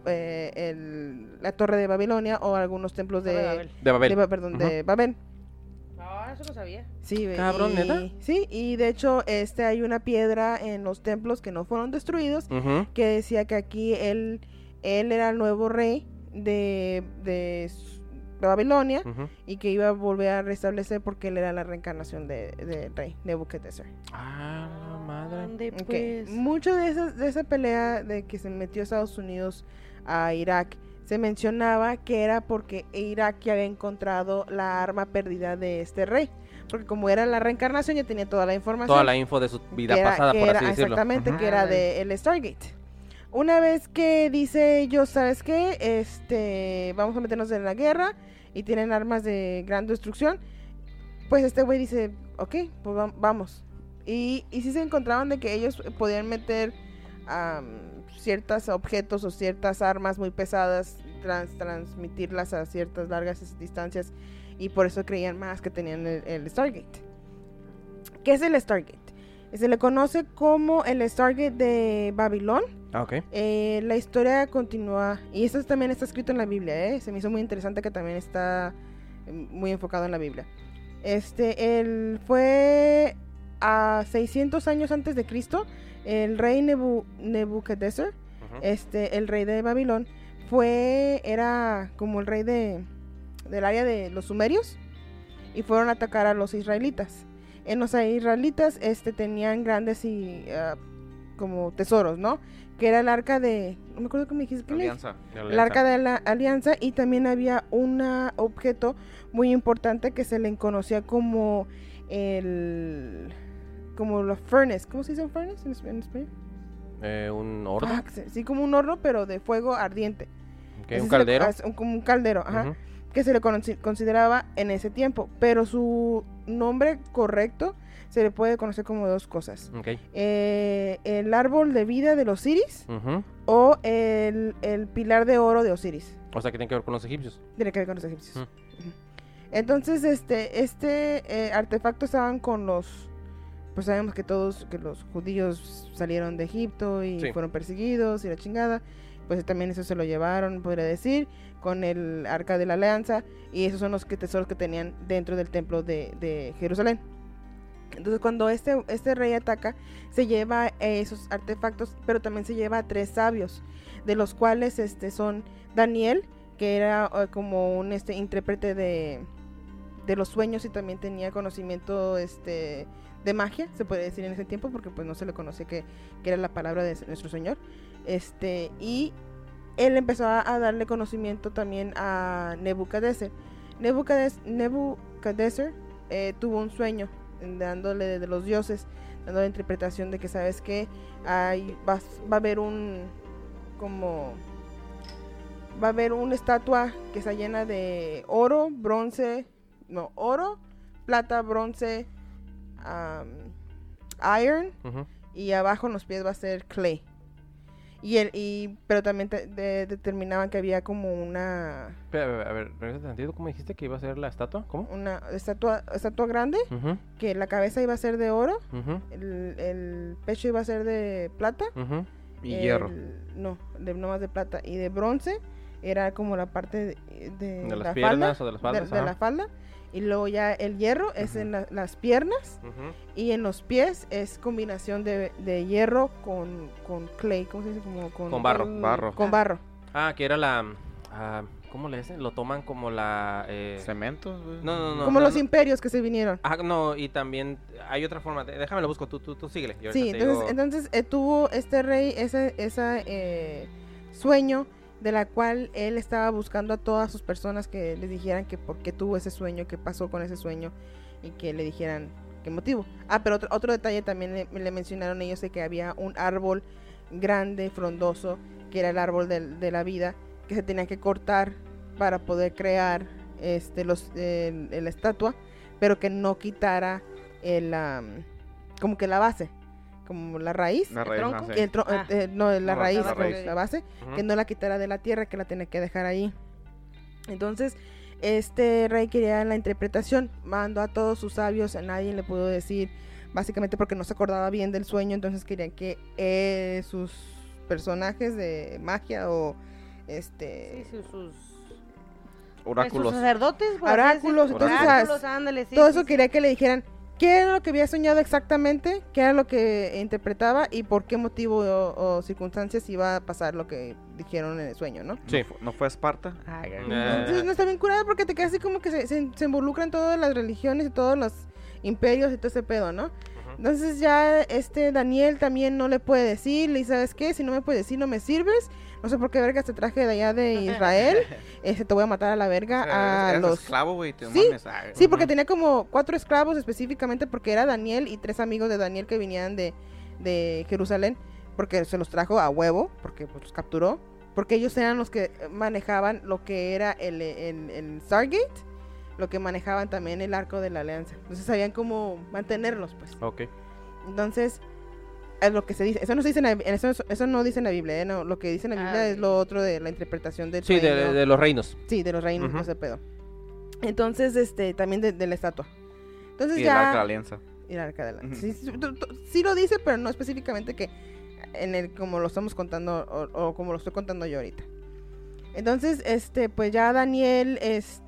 torre de Babilonia o algunos templos Torre de de... Babel. De Babel. Perdón, Ujú. de Babel. No, eso no sabía. Sí, güey, Cabrón, ¿neta? Sí, y de hecho hay una piedra en los templos que no fueron destruidos Ujú. que decía que aquí él era el nuevo rey de Babilonia Ujú. y que iba a volver a restablecer porque él era la reencarnación del rey Nebuchadnezzar. Ah, la madre. ¿Dónde, Ok, pues? mucho de esa pelea de que se metió Estados Unidos a Irak se mencionaba que era porque Irak ya había encontrado la arma perdida de este rey. Porque como era la reencarnación ya tenía toda la información. Toda la info de su vida que era- pasada, que por era- así decirlo. Exactamente, Ujú. que era de el Stargate. Una vez que dice ellos, ¿sabes qué? Vamos a meternos en la guerra y tienen armas de gran destrucción. Pues este güey dice, ok, pues vamos. Y sí se encontraban de que ellos podían meter ciertos objetos o ciertas armas muy pesadas, transmitirlas a ciertas largas distancias y por eso creían más que tenían el Stargate. ¿Qué es el Stargate? Se le conoce como el Stargate de Babilón. Ah, ok. La historia continúa, y esto también está escrito en la Biblia, se me hizo muy interesante que también está muy enfocado en la Biblia. Él fue a 600 años antes de Cristo, el rey Nebuchadnezzar, Ujú. el rey de Babilón, era como el rey del área de los sumerios, y fueron a atacar a los israelitas. En los israelitas tenían grandes como tesoros, ¿no? Que era el arca de, no me acuerdo cómo me dijiste, ¿qué me dijiste? Alianza. El arca de la alianza, y también había un objeto muy importante que se le conocía como como los furnace. ¿Cómo se dice un furnace en español? ¿Un horno? Sí, como un horno, pero de fuego ardiente. ¿Un caldero? Como un caldero, ajá. Ujú. Que se le consideraba en ese tiempo, pero su nombre correcto se le puede conocer como dos cosas. Ok. El árbol de vida de los Osiris Ujú. o el pilar de oro de Osiris. O sea, que tiene que ver con los egipcios. Tiene que ver con los egipcios. Mm. Ujú. Entonces, artefacto estaban con los, pues sabemos que los judíos salieron de Egipto y Sí. fueron perseguidos y la chingada, pues también eso se lo llevaron, podría decir, con el arca de la alianza, y esos son los tesoros que tenían dentro del templo de Jerusalén. Entonces cuando este rey ataca, se lleva esos artefactos, pero también se lleva a 3 sabios, de los cuales son Daniel, que era como un intérprete de los sueños, y también tenía conocimiento de magia, se puede decir en ese tiempo, porque pues no se le conocía que era la palabra de nuestro Señor. Y él empezó a darle conocimiento también a Nebuchadnezzar. Nebuchadnezzar tuvo un sueño dándole de los dioses, dando la interpretación de que sabes que va a haber va a haber una estatua que está llena de oro, plata, bronce, iron, Ujú. y abajo en los pies va a ser clay. Pero también determinaban que había como una A ver, regresa tantito. ¿Cómo dijiste que iba a ser la estatua? ¿Cómo? estatua grande, Ujú. que la cabeza iba a ser de oro, Ujú. el pecho iba a ser de plata, Ujú. Y hierro. no más de plata, y de bronce era como la parte de ¿De la las piernas falda, o de las faldas? de la Ajá. falda, y luego ya el hierro es Ujú. en las piernas, Ujú. y en los pies es combinación de hierro con clay, ¿cómo se dice? Con barro. Barro. Con barro. Ah, que era la... ¿cómo le dicen? Lo toman como la... Cemento. güey. No, Como los no. imperios que se vinieron. No, y también hay otra forma. Déjame lo busco, tú síguele. y ahorita Sí, te digo- entonces tuvo este rey ese sueño, de la cual él estaba buscando a todas sus personas que le dijeran que por qué tuvo ese sueño, qué pasó con ese sueño, y que le dijeran qué motivo. Pero otro detalle también le mencionaron ellos, de que había un árbol grande, frondoso, que era el árbol de la vida, que se tenía que cortar para poder crear la estatua, pero que no quitara como que la base, como la raíz, La ¿El raíz, tronco? no sé. que no, la No, raíz, la raíz. la base, Ujú. que no la quitara de la tierra, que la tenía que dejar ahí. Entonces, este rey quería la interpretación, mandó a todos sus sabios, a nadie le pudo decir, básicamente porque no se acordaba bien del sueño, entonces querían que sus personajes de magia o Sí, sus Oráculos. sacerdotes, por así oráculos, decirlo. entonces, Oráculos, ándale, sí, todo sí, eso sí. quería que le dijeran qué era lo que había soñado exactamente, qué era lo que interpretaba y por qué motivo o circunstancias iba a pasar lo que dijeron en el sueño, ¿no? Sí. ¿No fue Esparta? Entonces no está bien curada porque te quedas así como que se involucran todas las religiones y todos los imperios y todo ese pedo, ¿no? Entonces ya Daniel también no le puede decir, le dice, ¿sabes qué? Si no me puedes decir, no me sirves. No sé por qué verga te traje de allá de Israel. Te voy a matar a la verga a Eres los... esclavo, güey. te Sí, mames. Sí, porque Ujú. tenía como 4 esclavos específicamente, porque era Daniel y 3 amigos de Daniel que venían de Jerusalén, porque se los trajo a huevo, porque pues, los capturó, porque ellos eran los que manejaban lo que era el Stargate, lo que manejaban también el arco de la alianza. Entonces sabían cómo mantenerlos, pues. Ok. Entonces, es lo que se dice. Eso no, se dice eso no dice en la Biblia, ¿eh? No, lo que dice en la Biblia es lo otro de la interpretación del Sí, sueño. de los reinos. Sí, de los reinos, Ujú. no ese pedo. Entonces, también de la estatua. Entonces Y el ya... arca de la alianza. Y el arca de la... Ujú. Sí lo dice, pero no específicamente que como lo estamos contando o como lo estoy contando yo ahorita. Entonces, pues ya Daniel,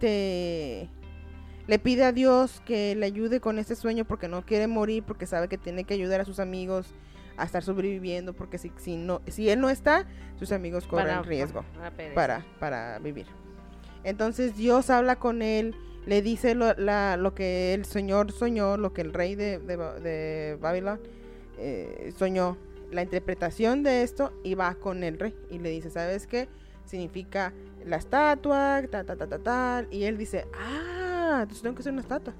le pide a Dios que le ayude con este sueño porque no quiere morir, porque sabe que tiene que ayudar a sus amigos a estar sobreviviendo, porque si él no está, sus amigos corren riesgo para vivir. Entonces Dios habla con él, le dice lo que el Señor soñó, lo que el rey de Babilonia soñó, la interpretación de esto y va con el rey y le dice, ¿sabes qué? Significa la estatua, tal. Y él dice, entonces tengo que hacer una estatua.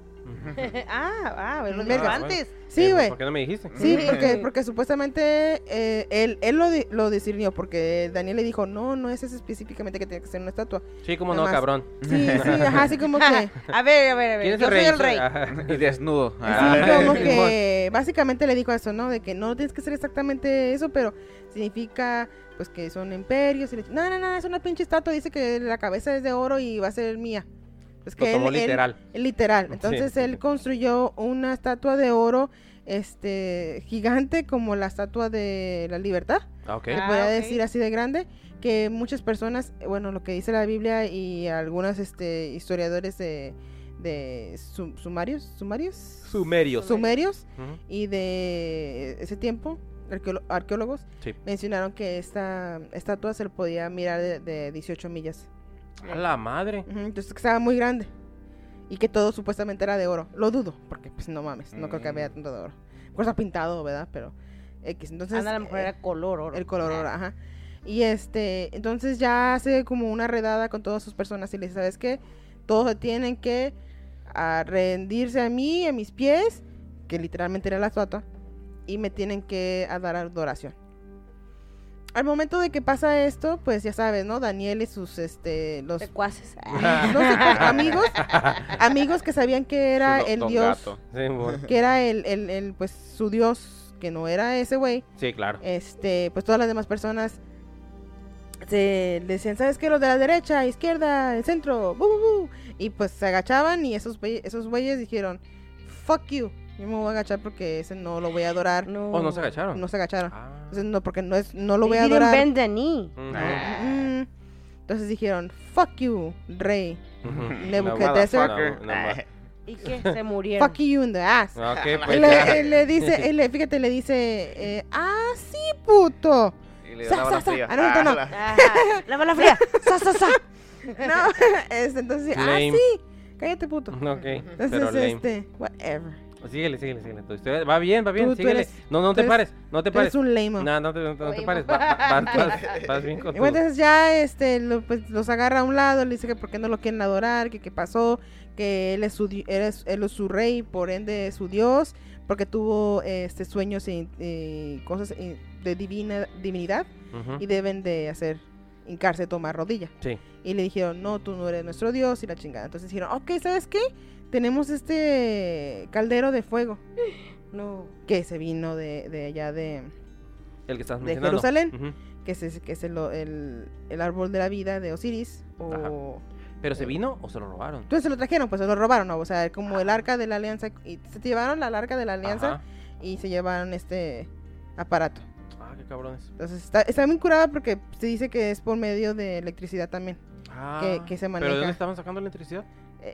Los Verga. elefantes. Sí, güey. ¿Por qué no me dijiste? Sí, porque supuestamente él lo discernió, porque Daniel le dijo, no es eso específicamente que tiene que ser una estatua. Sí, como no, Nada más. cabrón. Sí, ajá, así como que... A ver. ¿Quién es Yo soy el rey. Ajá. Y desnudo. Así como que básicamente le dijo eso, ¿no? De que no tienes que hacer exactamente eso, pero significa pues que son imperios. Y no, es una pinche estatua, dice que la cabeza es de oro y va a ser mía. Pues Lo tomó literal. Literal. Entonces Sí. él construyó una estatua de oro gigante como la estatua de la libertad. Ok. Se Ah, podría ok. decir así de grande, que muchas personas, bueno, lo que dice la Biblia y algunos historiadores de sumerios Sumerios. Ujú. y de ese tiempo, arqueólogos, Sí. mencionaron que esta estatua se le podía mirar de 18 millas. A la madre. Ujú, entonces que estaba muy grande y que todo supuestamente era de oro. Lo dudo, porque pues no mames, no creo que había tanto de oro. Pues está pintado, ¿verdad? Pero X, entonces A lo mejor era color oro. el color oro, ajá. Y entonces ya hace como una redada con todas sus personas y le dice, ¿sabes qué? Todos se tienen que rendirse a mí, a mis pies, que literalmente era la estatua, y me tienen que dar adoración. Al momento de que pasa esto, pues ya sabes, ¿no? Daniel y sus los Secuaces. no sé, amigos que sabían que era Sí, el Don dios, Gato. Sí, bueno. que era el pues su dios, que no era ese güey. Sí, claro. Pues todas las demás personas le decían, ¿sabes qué? Los de la derecha, izquierda, el centro, ¡bu, bu, bu! Y pues se agachaban y esos güeyes dijeron, fuck you, yo me voy a agachar porque ese no lo voy a adorar. ¿O no se agacharon? No se agacharon. Ah. Entonces no, porque no lo voy a They didn't adorar. bend the knee. Ujú. Mm. Entonces dijeron, fuck you, rey. Ujú. Nebuchadnezzar. No, no, no. ¿Y qué? Se murieron. Fuck you in the ass. Ok, Y pues ya. le dice, fíjate, le dice, sí, puto. Y le Sa, daba sa, la sa. fría. Ah, no, no. Ajá. La bala fría. Sa, sa, sa. No, entonces, Lame. sí, cállate, puto. Ok, pero Entonces, lame. whatever. Síguele. Tu historia va bien, Tú síguele. eres- No tú te eres- pares, no te Tú eres pares. un lame. No, no te Oye, pares. Vas bien con Y tu... bueno, entonces ya pues, los agarra a un lado, le dice que por qué no lo quieren adorar, que qué pasó, que él es su rey, por ende es su dios, porque tuvo sueños y cosas de divinidad Ujú. y deben de hincarse, tomar rodilla. Sí. Y le dijeron, no, tú no eres nuestro dios y la chingada. Entonces dijeron, ok, ¿sabes qué? Tenemos caldero de fuego No. que se vino de allá de El que estás de mencionando. Jerusalén. Ujú. que es el árbol de la vida de Osiris. ¿Pero se vino o se lo robaron? Entonces se lo trajeron, pues se lo robaron, ¿no? O sea, como el arca de la alianza. Y se llevaron la arca de la alianza Ajá. y se llevaron este aparato. Ah, qué cabrones. Entonces está muy curada porque se dice que es por medio de electricidad también. Ah, que se ¿Pero de maneja. dónde estaban sacando la electricidad?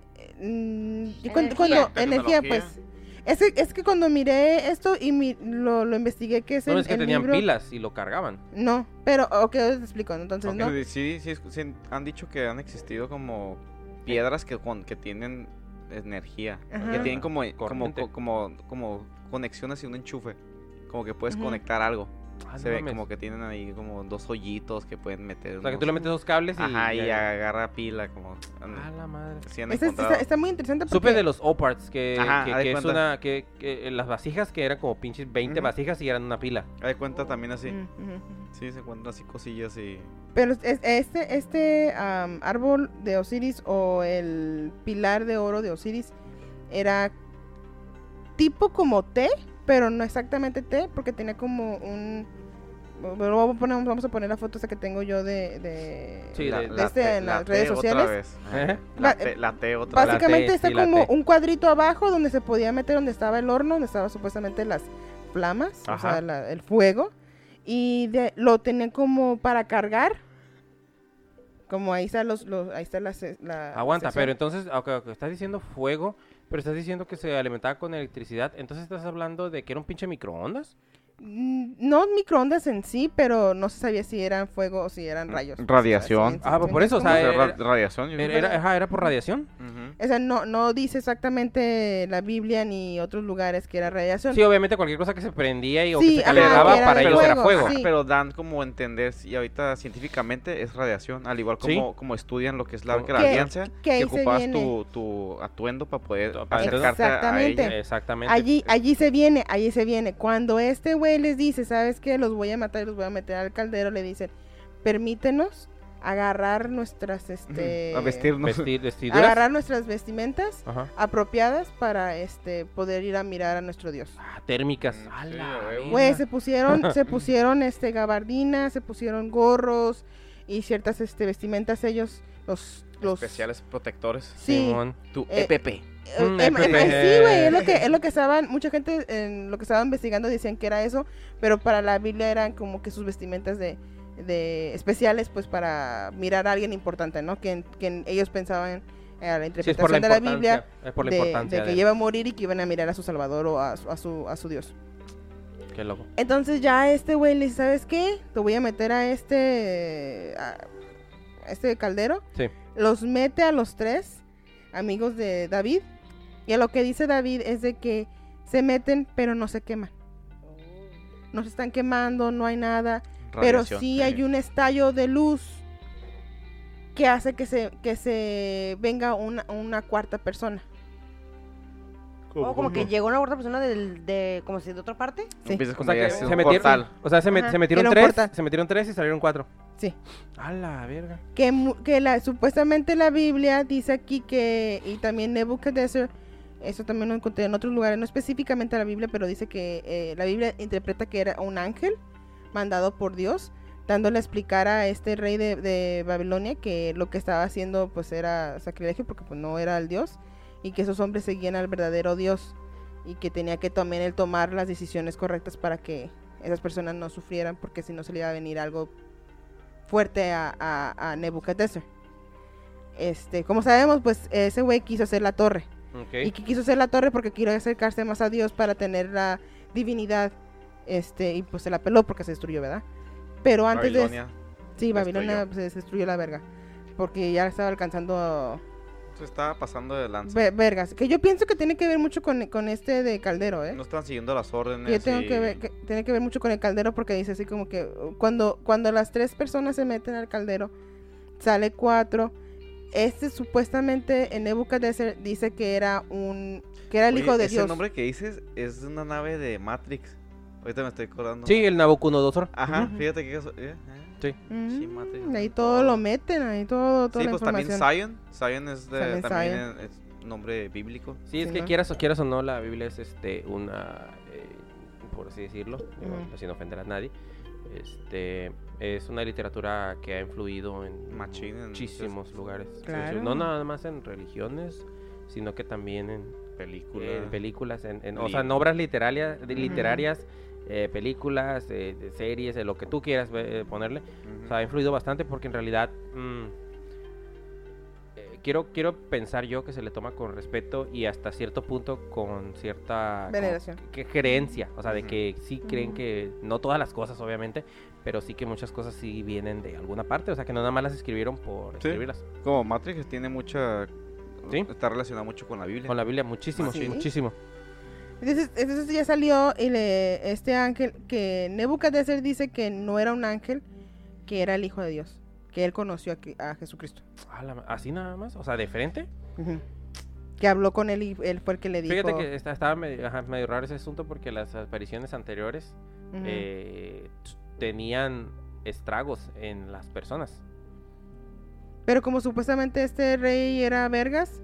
Y Energía. cuando energía, Tecnología. pues. Es que cuando miré esto y lo investigué, que es No, es que el tenían libro. pilas y lo cargaban. No, pero, ok, te explico, ¿no? Entonces, Ok. ¿no? Sí, han dicho que han existido como piedras que tienen energía. Ajá. Que tienen Corriente. como conexiones y un enchufe. Como que puedes Ujú. conectar algo. Ah, Se no ve mames. como que tienen ahí como dos hoyitos que pueden meter. O sea, que tú le metes dos cables y... Ajá, y ya- agarra pila como... Ah, la madre. sí han Este encontrado. está muy interesante porque... Supe de los O-Parts, que Ajá, haz de es cuenta. una... Que las vasijas, que eran como pinches 20 Ujú. vasijas y eran una pila. Haz de cuenta también así. Mm, ujú, ujú. Sí, se encuentran así cosillas y... Pero árbol de Osiris o el pilar de oro de Osiris era tipo como té, pero no exactamente té, porque tenía como un... Bueno, vamos a poner la foto esa que tengo yo Sí, la- de la este T- en la las redes T otra sociales. vez. ¿Eh? La T otra vez. Básicamente T, está sí, la como T. un cuadrito abajo donde se podía meter donde estaba el horno, donde estaba supuestamente las flamas, o Ajá. sea, el fuego, y lo tenían como para cargar. Como ahí está ahí está la Aguanta, sección. pero entonces, ok, estás diciendo fuego, pero estás diciendo que se alimentaba con electricidad, entonces estás hablando de que era un pinche microondas. No microondas en sí, pero no se sabía si eran fuego o si eran rayos. Radiación. Pues por eso, o O sea, sea, era- radiación. yo creo. era por radiación. Ujú. O sea, no dice exactamente la Biblia ni otros lugares que era radiación. Sí, obviamente cualquier cosa que se prendía o Sí, que se ajá, calentaba que era para de ellos era fuego, fuego. sí. Pero dan como a entender, y ahorita científicamente es radiación, al igual como estudian lo que es la Arca de la Que- Alianza, que que ahí se ocupabas viene. tu atuendo para poder Para acercarte a Exactamente. ella. Exactamente. Allí se viene. Cuando este güey les dice, ¿sabes qué? Los voy a matar y los voy a meter al caldero, le dicen, permítenos agarrar nuestras, A vestirnos. Vestiduras. agarrar nuestras vestimentas Ajá. apropiadas para, poder ir a mirar a nuestro Dios. Térmicas. Sí, A la a huevo. verga. Güey, se pusieron, gabardinas, se pusieron gorros y ciertas, vestimentas ellos, los... Especiales protectores. Sí. Simón. Tu Eh, EPP. Sí, güey, es lo que estaban, mucha gente en lo que estaban investigando decían que era eso, pero para la Biblia eran como que sus vestimentas de especiales, pues para mirar a alguien importante, ¿no? Que ellos pensaban a la Sí, es por la interpretación de la importancia. Biblia Es por la de importancia. que iba a morir y que iban a mirar a su Salvador o a su Dios. Qué loco. Entonces ya este güey le dice, ¿sabes qué? Te voy a meter a este caldero. Sí. Los mete a los tres amigos de David. Y a lo que dice David es de que se meten, pero no se queman. No se están quemando, no hay nada. Pero Radiación. sí hay un estallo de luz que hace que se venga una cuarta persona. O como que llegó una otra persona como si de otra parte. Sí. Empiezas O con sea, ella, que es se un metieron, portal. o sea, se Ajá, metieron era un tres, portal. se metieron tres y salieron cuatro. Sí. A la verga. Supuestamente la Biblia dice aquí que, y también Nebuchadnezzar, eso también lo encontré en otros lugares, no específicamente la Biblia, pero dice que la Biblia interpreta que era un ángel mandado por Dios, dándole a explicar a este rey de Babilonia que lo que estaba haciendo pues era sacrilegio porque pues no era el Dios, y que esos hombres seguían al verdadero Dios, y que tenía que también él tomar las decisiones correctas para que esas personas no sufrieran, porque si no se le iba a venir algo fuerte a Nebuchadnezzar. Como sabemos, pues ese güey quiso hacer la torre. Y que quiso hacer la torre porque quiso acercarse más a Dios para tener la divinidad. Y pues se la peló porque se destruyó, ¿verdad? Pero antes Babilonia. Sí, la Babilonia destruyó. se destruyó la verga. Porque ya estaba alcanzando Se estaba pasando de lanza. vergas. Que yo pienso que tiene que ver mucho con este de Caldero, ¿eh? No están siguiendo las órdenes. Que yo tengo y- que ver, tiene que ver mucho con el caldero porque dice así como que cuando las tres personas se meten al caldero, sale 4. Supuestamente en Nebuchadnezzar dice que era el Oye, hijo de ese Dios. nombre que dices es de una nave de Matrix. Ahorita me estoy acordando. Sí, el Nabucodonosor. Ajá, Ujú. fíjate que eso. Sí. Mm, Sí, Matrix. ahí todo lo meten, ahí toda Sí, la pues también información. Zion es También también Zion. es nombre bíblico. Sí, es Sí, que ¿no? quieras o no, la Biblia es una, por así decirlo, digo, Ujú. sin ofender a nadie, es una literatura que ha influido en Machín en muchísimos lugares. Sí, sí, Claro. no nada más en religiones, sino que también en películas, o sea, en obras literarias, películas, de series, de lo que tú quieras ponerle. Ujú. O sea, ha influido bastante porque en realidad quiero pensar yo que se le toma con respeto y hasta cierto punto con cierta Veneración. que creencia, o sea, de Ujú. que sí creen Ujú. que no todas las cosas obviamente, pero sí que muchas cosas sí vienen de alguna parte, o sea, que no nada más las escribieron por Sí. escribirlas. Como Matrix tiene mucha. Sí. Está relacionado mucho con la Biblia. Con la Biblia muchísimo, Sí. muchísimo. Entonces ya salió este ángel que Nebuchadnezzar dice que no era un ángel, que era el hijo de Dios, que él conoció a Jesucristo. Así nada más, o sea, de frente. Ujú. Que habló con él y él fue el que le dijo. Fíjate que estaba medio raro ese asunto porque las apariciones anteriores Ujú. tenían estragos en las personas. Pero como supuestamente este rey era vergas,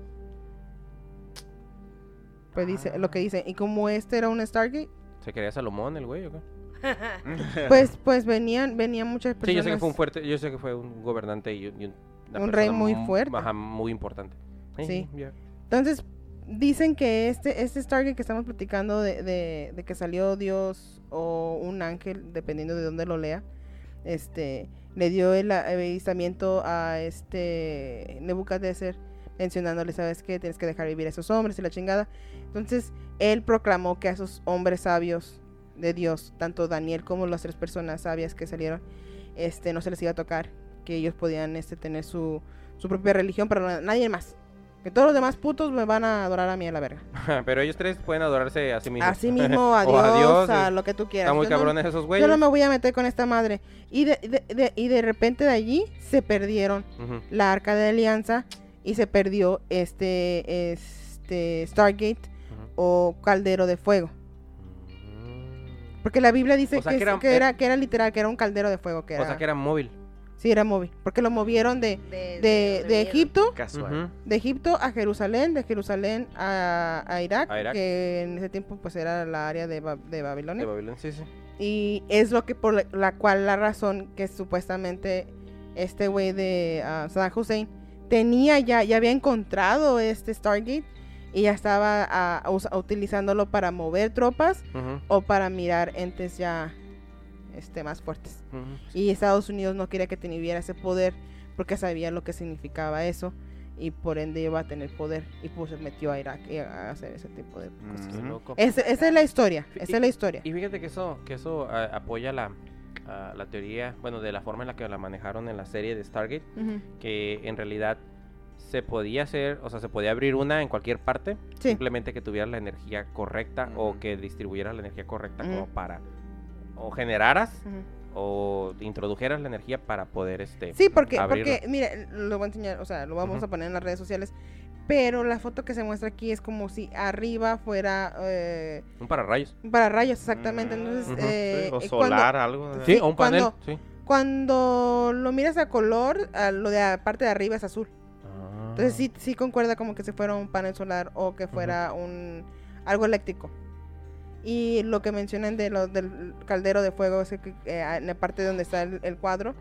pues dice lo que dice. Y como este era un Stargate, ¿Se creía Salomón el güey o qué? pues venían muchas personas. Sí, yo sé que fue un fuerte, yo sé que fue un gobernante y una Un rey persona muy fuerte. Ajá, muy importante. Sí. Ya. Entonces dicen que este Stargate que estamos platicando de que salió Dios o un ángel, dependiendo de dónde lo lea, le dio el avistamiento a Nebuchadnezzar, mencionándole, ¿sabes qué? Tienes que dejar vivir a esos hombres y la chingada. Entonces él proclamó que a esos hombres sabios de Dios, tanto Daniel como las 3 personas sabias que salieron, no se les iba a tocar, que ellos podían tener su propia religión, pero nadie más. Que todos los demás putos me van a adorar a mí a la verga. Pero ellos 3 pueden adorarse a sí mismos. Así mismo, a O a Dios, Dios, a lo que tú quieras. Están muy Yo no- cabrones esos Yo güeyes. no me voy a meter con esta madre. Y de repente de allí se perdieron Ujú. la Arca de Alianza y se perdió Stargate Ujú. o Caldero de Fuego. Porque la Biblia dice O sea, que, que era- que era literal, que era un caldero de fuego. O sea que era móvil. Sí, era móvil. Porque lo movieron de Egipto, Casual. Ujú. de Egipto a Jerusalén, de Jerusalén a Irak, A Irak. que en ese tiempo pues era la área de De Babilonia. Babilonia, sí, sí. Y es lo que por la razón que supuestamente este güey de Saddam Hussein tenía ya había encontrado este Stargate y ya estaba utilizándolo para mover tropas Ujú. o para mirar entes ya más fuertes. Ujú. Y Estados Unidos no quería que tuviera ese poder porque sabía lo que significaba eso y por ende iba a tener poder y pues se metió a Irak a hacer ese tipo de cosas. Qué Ujú. loco. Esa es la historia, esa es la historia. Y fíjate que eso apoya la teoría, bueno, de la forma en la que la manejaron en la serie de Stargate, Ujú. que en realidad se podía hacer, o sea, se podía abrir una en cualquier parte, Sí. simplemente que tuviera la energía correcta o Ujú. que distribuyera la energía correcta como Ujú. para, o generaras Ujú. o introdujeras la energía para poder Sí, porque abrirlo. mira, lo voy a enseñar, o sea, lo vamos Ujú. a poner en las redes sociales, pero la foto que se muestra aquí es como si arriba fuera Un pararrayos. un pararrayos, exactamente. Entonces, Ujú. Sí, o cuando- solar, algo. Sí, Sí, o un panel, cuando- sí. Cuando lo miras a color, lo de la parte de arriba es azul. Entonces Ah. sí concuerda como que si fuera un panel solar o que fuera algo eléctrico. Y lo que mencionan del caldero de fuego es que en la parte donde está el cuadro,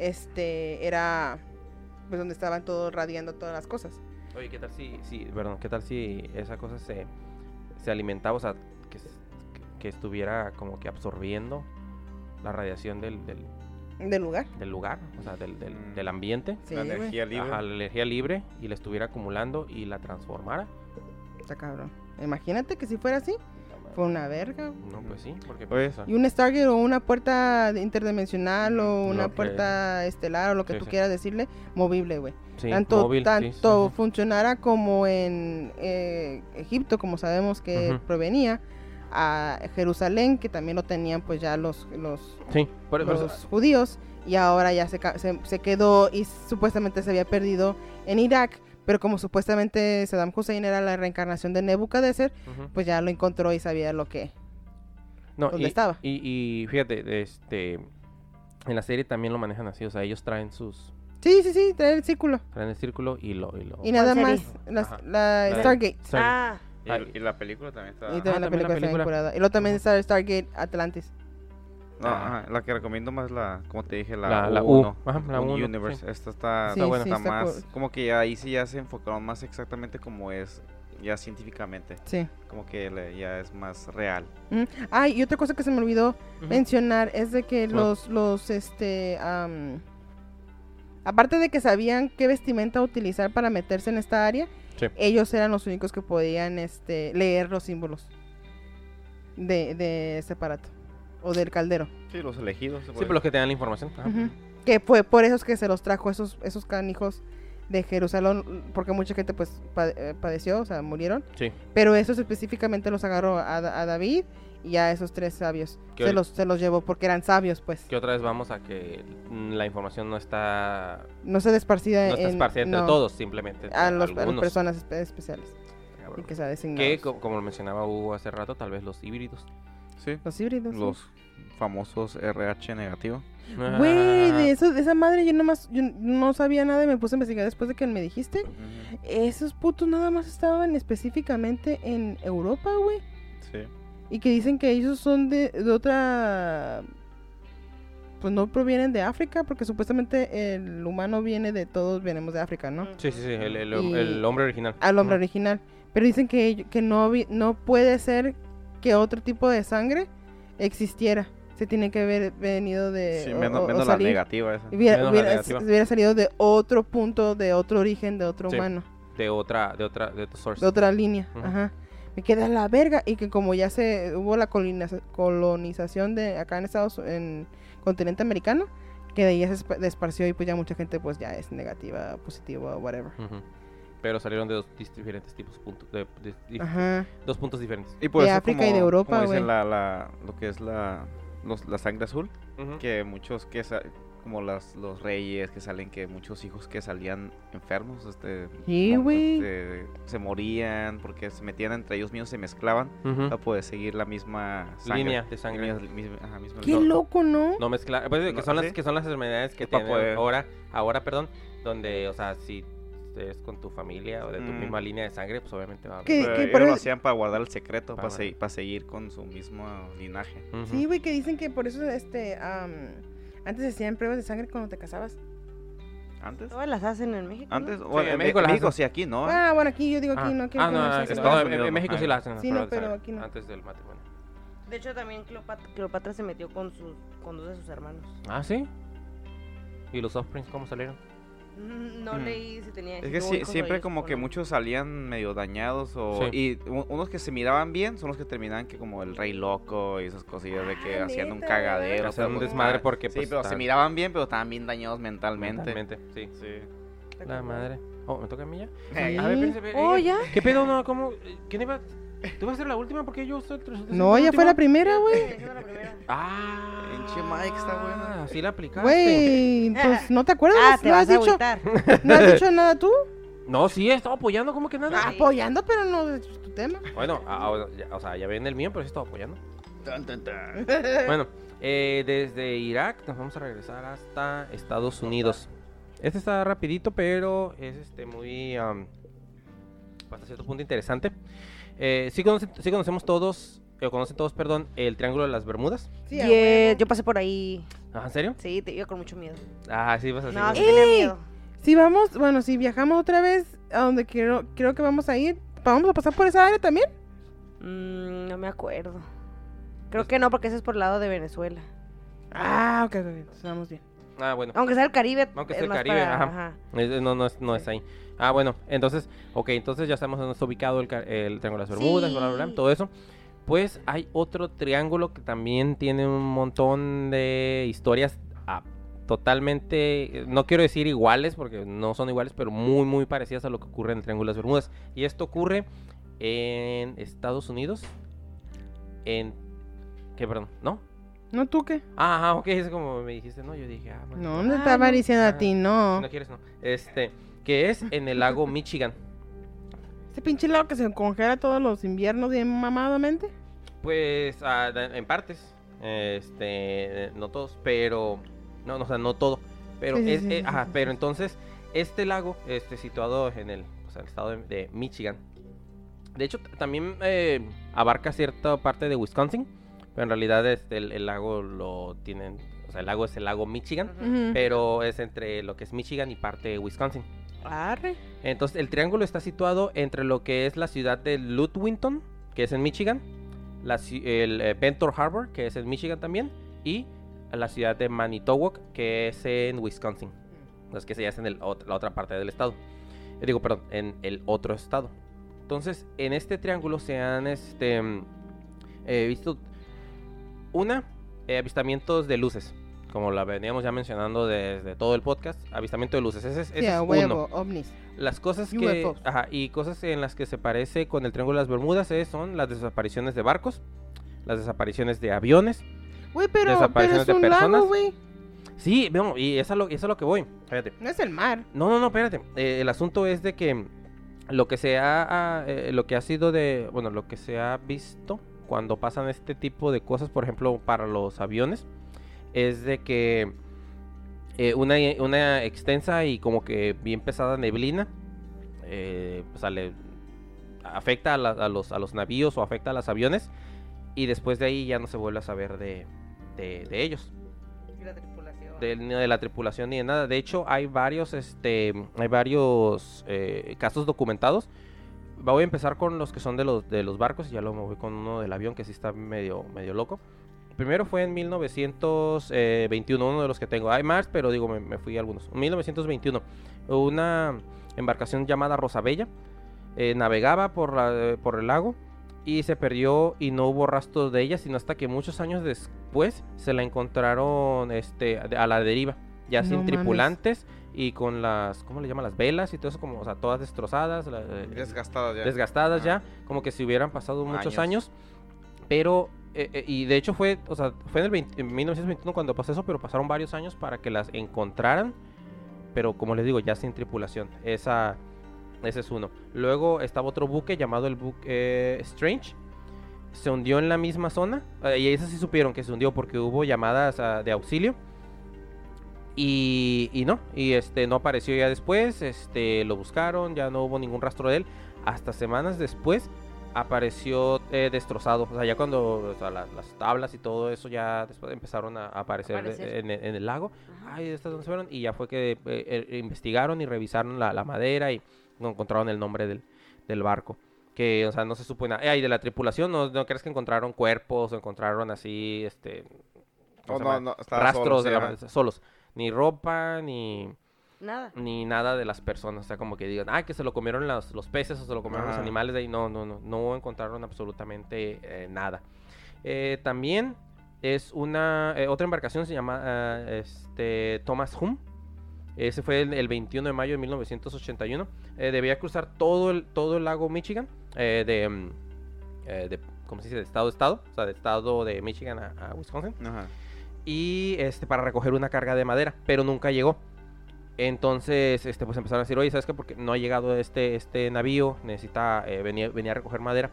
era pues donde estaban todos radiando todas las cosas. Oye, ¿qué tal qué tal si esa cosa se alimentaba, o sea, que estuviera como que absorbiendo la radiación del Del lugar. lugar, o sea, del Mm. ambiente, Sí, La güey. energía libre. ajá, la energía libre y la estuviera acumulando y la transformara? Está cabrón. Imagínate que si fuera así, fue una verga. No, pues sí, porque Oye, pues, o sea, Y un Stargate o una puerta interdimensional o una Lo que- puerta estelar o lo que Sí, tú sí. quieras decirle, movible, güey. sí, tanto móvil, sí, sí, tanto sí. funcionara como en Egipto, como sabemos que Ujú. provenía, a Jerusalén, que también lo tenían pues ya los Sí, por eso. judíos, y ahora ya se quedó y supuestamente se había perdido en Irak, pero como supuestamente Saddam Hussein era la reencarnación de Nebuchadnezzar, Ujú. pues ya lo encontró y sabía No, dónde estaba. Y fíjate, en la serie también lo manejan así, o sea, ellos traen Sí, trae el círculo. traen el círculo y lo Y nada ¿Cuál más, serie? la Ajá. la La- Stargate. Ah, Y la película también está. Y también la también la película está película. vinculada. Y luego también Ujú. está Stargate Atlantis. No, Ah. ajá, la que recomiendo más como te dije, La la U. U1. Ajá, la U1, Universe. sí. Esta está, Sí, buena. sí, está está más, cool. como que ahí sí ya se enfocaron más exactamente como es ya científicamente. Sí. Como que ya es más real. Y otra cosa que se me olvidó Ujú. mencionar es de que Ah. aparte de que sabían qué vestimenta utilizar para meterse en esta área, Sí. ellos eran los únicos que podían leer los símbolos de ese aparato o del caldero. Sí, los elegidos. se Sí, puede por los que te dan la información. Ajá. Ujú. Que fue por eso es que se los trajo esos canijos de Jerusalén, porque mucha gente pues padeció, o sea, murieron. Sí. Pero esos específicamente los agarró a David y a esos 3 sabios. Que Se hoy- los llevó porque eran sabios, pues. Que otra vez vamos a que la información no está No se desparcida no está esparcida entre no, todos, simplemente entre a las algunos. personas especiales Cabrón. y que se designados. Que como lo mencionaba Hugo hace rato, tal vez los híbridos. Sí, Los híbridos. los famosos RH negativo. Güey, Ah, de esa madre yo no sabía nada y me puse a investigar después de que me dijiste. Esos putos nada más estaban específicamente en Europa, güey. Sí. Y que dicen que ellos son de otra... Pues no provienen de África, porque supuestamente el humano viene de todos, venimos de África, ¿no? Sí, el Y- hombre original. Al hombre Ujú. original. Pero dicen que no puede ser que otro tipo de sangre existiera. Se tiene que haber venido de... Sí, o- menos o la salir- negativa esa. Menos la negativa. hubiera salido de otro punto, de otro origen, de otro Sí. humano, De otra source. de otra línea. Ujú. Ajá. me quedé a la verga. Y que como ya hubo la colonización de acá en continente americano, que de ahí ya se esparció y pues ya mucha gente pues ya es negativa, positiva, whatever. Pero salieron de diferentes tipos, Ajá. dos puntos diferentes. Y por De eso África y de Europa, como dicen güey. lo que es la sangre azul, que muchos como los reyes que salen, que muchos hijos que salían enfermos, Sí, güey. se morían porque se metían entre ellos mismos, se mezclaban para poder seguir la misma sangre. Línea de sangre. Misma Qué loco, ¿no? No mezclar, pues, que No, son ¿sí? que son las enfermedades que Para tienen poder- ahora, perdón, donde, o sea, si es con tu familia o de tu misma línea de sangre, pues obviamente va a ¿Qué? Pero que ellos por lo eso- hacían para guardar el secreto, Para para seguir con su mismo linaje. Ujú. Sí, güey, que dicen que por eso antes hacían pruebas de sangre cuando te casabas. ¿Antes? Todas las hacen en México, ¿no? Antes, Sí, bueno, en en México las México hacen. sí, aquí no. Ah, bueno, aquí yo digo aquí, no quiero no, conocer que eso. Estados en Unidos, México sí ajá. la hacen. Sí, no, pruebas de pero sangre, aquí no. Antes del matrimonio. De hecho, también Cleopatra se metió con dos de sus hermanos. Ah, ¿sí? ¿Y los offsprings cómo salieron? No leí si tenía Es que tuvo sí, hijos o siempre hijos como o que no. muchos salían medio dañados y unos que se miraban bien son los que terminaban que como el rey loco y esas cosillas de que Ah, hacían un ¿neta? cagadero. Hacían un pero, desmadre porque, sí, pues, pero se estaban- miraban bien, pero estaban bien dañados mentalmente. Mentalmente, sí. Sí. La madre. Oh, ¿me toca a mí ya? Sí. A ver, espérense, Oh, ¿ya? ¿Qué pedo? No, ¿cómo? ¿Quién iba? ¿Tú vas a ser la última? Porque yo soy No, ya fue la primera, güey. Esa la primera. Ah. Pinche Mike está buena. Así la aplicaste. Güey, pues no te acuerdas. Ah, te ¿No vas has a dicho? agüitar. ¿No has dicho nada tú? No, sí, he estado apoyando, ¿cómo que nada? Ah, Apoyando, pero no es tu tema. Bueno, o sea, ya ven el mío, pero sí estaba apoyando. Bueno, desde Irak nos vamos a regresar hasta Estados Unidos. Este está rapidito, pero es muy hasta cierto punto interesante. Sí conocemos todos, conocen todos, perdón, el Triángulo de las Bermudas. Sí, a Yeah, huevo. yo pasé por ahí. Ah, ¿en serio? Sí, te iba con mucho miedo. Ah, sí, vas a No, decir. sí tenía miedo. Si vamos, bueno, si viajamos otra vez a donde creo que vamos a ir, ¿vamos a pasar por esa área también? No me acuerdo. Creo que no, porque ese es por el lado de Venezuela. Ah, ok, entonces vamos bien. Ah, bueno. Aunque sea el Caribe. Aunque es sea el más Caribe, para- ajá. No es ahí. Ah, bueno, entonces ya sabemos dónde está ubicado el Triángulo de las Bermudas, Sí. bla, bla, bla, todo eso. Pues hay otro triángulo que también tiene un montón de historias totalmente, no quiero decir iguales, porque no son iguales, pero muy, muy parecidas a lo que ocurre en el Triángulo de las Bermudas. Y esto ocurre en Estados Unidos, ¿qué, perdón? ¿No? ¿No tú qué? Ah, ok, es como me dijiste, ¿no? Yo dije, bueno. No, no te estaba diciendo a ti, Si no. no quieres, no. Que es en el lago Michigan. Ese pinche lago que se congela todos los inviernos bien mamadamente. Pues en partes, no todos, pero no, o sea, no todo, pero Sí, sí, es, sí, sí, ajá, sí, pero sí. entonces este lago, situado en el estado de Michigan, de hecho también abarca cierta parte de Wisconsin, pero en realidad el lago lo tienen, o sea, el lago es el lago Michigan, Ujú. pero es entre lo que es Michigan y parte de Wisconsin. Arre. Entonces, el triángulo está situado entre lo que es la ciudad de Ludwigton, que es en Michigan, el Venture Harbor, que es en Michigan también, y la ciudad de Manitowoc, que es en Wisconsin. Es que se hace en la otra parte del estado. Perdón, en el otro estado. Entonces, en este triángulo se han visto avistamientos de luces, como la veníamos ya mencionando desde todo el podcast, avistamiento de luces. Ese Sí, es a uno. huevo, ovnis. Las cosas que... UFOs. Ajá, y cosas en las que se parece con el Triángulo de las Bermudas son las desapariciones de barcos, las desapariciones de aviones. Güey, pero Desapariciones es de un personas. lago, güey. Sí, no, y eso es a lo que voy. Fíjate. No es el mar. No, espérate. El asunto es de que lo que se ha visto cuando pasan este tipo de cosas, por ejemplo, para los aviones, es de que una extensa y como que bien pesada neblina afecta a los navíos o afecta a los aviones, y después de ahí ya no se vuelve a saber de ellos, Y la tripulación. ni de la tripulación ni de nada. De hecho, hay varios casos documentados. Voy a empezar con los que son de los barcos, y ya lo voy con uno del avión que sí está medio loco. El primero fue en 1921, uno de los que tengo. Hay más, pero digo, me fui a algunos. En 1921, una embarcación llamada Rosabella navegaba por el lago y se perdió y no hubo rastro de ella, sino hasta que muchos años después se la encontraron a la deriva, ya No sin mames. tripulantes y con las, ¿cómo le llaman? Las velas y todo eso, como, o sea, todas destrozadas, Desgastada ya. desgastadas Ajá. ya, como que si hubieran pasado muchos Años. años, pero, y de hecho fue en 1921 cuando pasó eso, pero pasaron varios años para que las encontraran, pero como les digo, ya sin tripulación, ese es uno. Luego estaba otro buque llamado el buque Strange, se hundió en la misma zona, y esas sí supieron que se hundió porque hubo llamadas de auxilio, y no apareció ya después, lo buscaron, ya no hubo ningún rastro de él, hasta semanas después apareció destrozado, o sea, ya cuando, o sea, las tablas y todo eso ya después empezaron a aparecer en el lago. Ajá. Ay, ¿estas dónde se fueron? Y ya fue que investigaron y revisaron la madera y encontraron el nombre del barco. Que, o sea, no se supo nada. Y de la tripulación, ¿no crees que encontraron cuerpos o encontraron así, ¿cómo se llama? estaba Rastros solo, sí, ajá. solos? Ni ropa, ni Nada. de las personas, o sea, como que digan, que se lo comieron los peces o se lo comieron los Ajá. animales de ahí, no encontraron absolutamente nada. También es otra embarcación, se llama Thomas Hume. Ese fue el 21 de mayo de 1981. Debía cruzar todo el lago Michigan, ¿cómo se dice? De estado a estado, o sea, de estado de Michigan a Wisconsin. Ajá. Y para recoger una carga de madera, pero nunca llegó. Entonces, pues empezaron a decir, oye, ¿sabes qué? Porque no ha llegado este navío, necesita venía a recoger madera.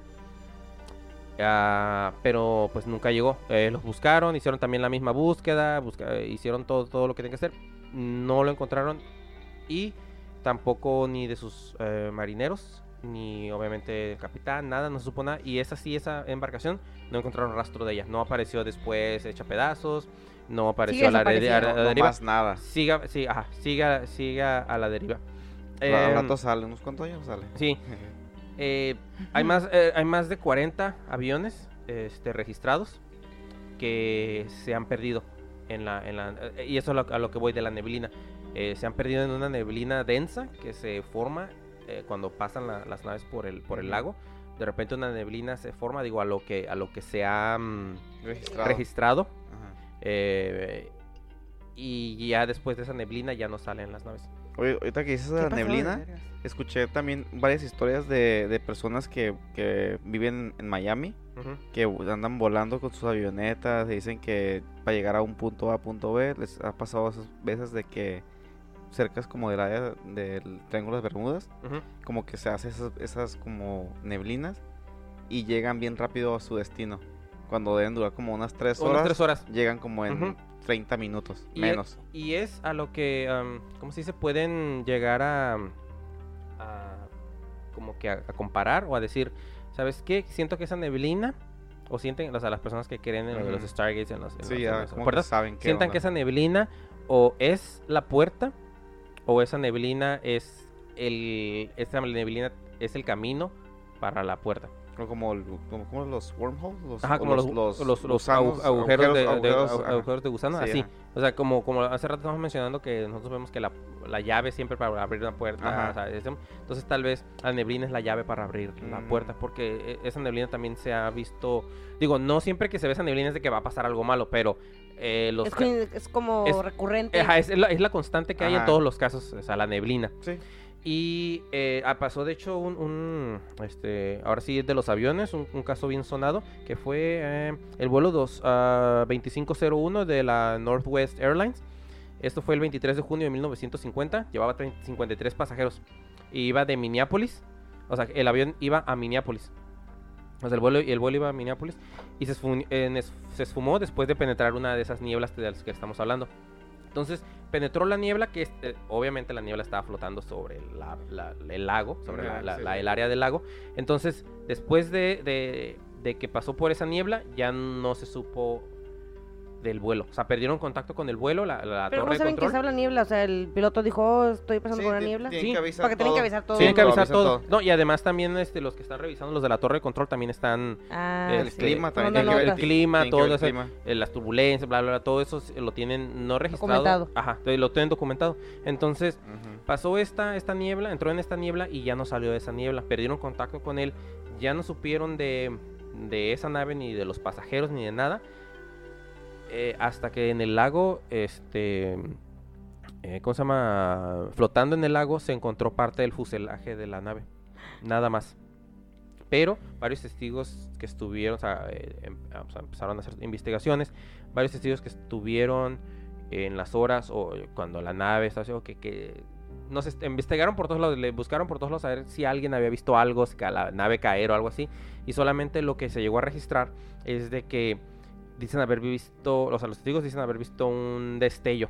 Pero pues nunca llegó. Los buscaron, hicieron también la misma búsqueda, hicieron todo lo que tenían que hacer. No lo encontraron y tampoco ni de sus marineros, ni obviamente el capitán, nada, no se supo nada. Y esa embarcación no encontraron rastro de ella. No apareció después hecha pedazos, no apareció a la No deriva. más nada. Siga a la deriva. Al rato sale, ¿unos cuantos años sale? Sí. Hay más de 40 aviones registrados que se han perdido y eso es a lo que voy de la neblina. Se han perdido en una neblina densa que se forma cuando pasan las naves por el lago. De repente una neblina se forma, digo, a lo que se ha registrado. Ajá. Y ya después de esa neblina ya no salen las naves. Oye, ahorita que dices de ¿Qué la pasó, de neblina, veras? escuché también varias historias de personas que viven en Miami, Ujú. que andan volando con sus avionetas, y dicen que para llegar a un punto A, punto B, les ha pasado esas veces de que cerca como del área del Triángulo de Bermudas, Ujú. como que se hace esas como neblinas y llegan bien rápido a su destino. Cuando deben durar como unas 3 horas, Unas 3 horas. llegan como en Ujú. 30 minutos, Y menos. Y es a lo que, ¿cómo se dice? Pueden llegar a como que a comparar o a decir, ¿sabes qué? Siento que esa neblina, o sienten, o sea, las personas que creen en lo de los Ujú. Stargates, Sí, ya como que puertas, saben que sientan que esa neblina o es la puerta o esa neblina es esa neblina es el camino para la puerta. como los wormholes, Ajá, como los gusanos, agujeros de ajá. agujeros de gusano, Sí, así. ajá. O sea, como hace rato estamos mencionando que nosotros vemos que la llave siempre para abrir una puerta, Ajá. o sea, entonces tal vez la neblina es la llave para abrir la puerta, porque esa neblina también se ha visto, digo, no siempre que se ve esa neblina es de que va a pasar algo malo, pero Es como es- recurrente. ajá, es la constante que hay en Ajá. todos los casos, o sea, la neblina. Sí. Y pasó de hecho ahora sí de los aviones, un caso bien sonado, que fue el vuelo 2501 de la Northwest Airlines. Esto fue el 23 de junio de 1950, llevaba 53 pasajeros. Y iba de Minneapolis, o sea, el avión iba a Minneapolis. O sea, el vuelo iba a Minneapolis y se esfumó después de penetrar una de esas nieblas de las que estamos hablando. Entonces penetró la niebla, que obviamente la niebla estaba flotando sobre el lago, sobre Ajá, sí. el área del lago. Entonces, después de que pasó por esa niebla, ya no se supo del vuelo. O sea, perdieron contacto con el vuelo, la Pero torre ¿cómo de saben que control. estaba la niebla? O sea, el piloto dijo, oh, estoy pasando por la niebla. Tienen Sí, que avisar porque tienen que todo. avisar todo. Tienen que avisar avisan todo. No, y además también los que están revisando, los de la torre de control, también están Ah, El sí. clima también Tomando tiene que ver el notas. clima, tiene que todo ver el eso, clima. las turbulencias, bla, bla, bla, todo eso lo tienen no registrado. Documentado. Ajá, lo tienen documentado. Entonces, Ujú. pasó esta niebla, entró en esta niebla y ya no salió de esa niebla. Perdieron contacto con él, ya no supieron de esa nave, ni de los pasajeros, ni de nada. Hasta que en el lago, ¿cómo se llama? Flotando en el lago se encontró parte del fuselaje de la nave. Nada más. Pero varios testigos que estuvieron, o sea, empezaron a hacer investigaciones. Varios testigos que estuvieron en las horas o cuando la nave estaba haciendo que no sé, investigaron por todos lados, le buscaron por todos lados a ver si alguien había visto algo, si a la nave caer o algo así. Y solamente lo que se llegó a registrar es de que dicen haber visto, o sea, los testigos dicen haber visto un destello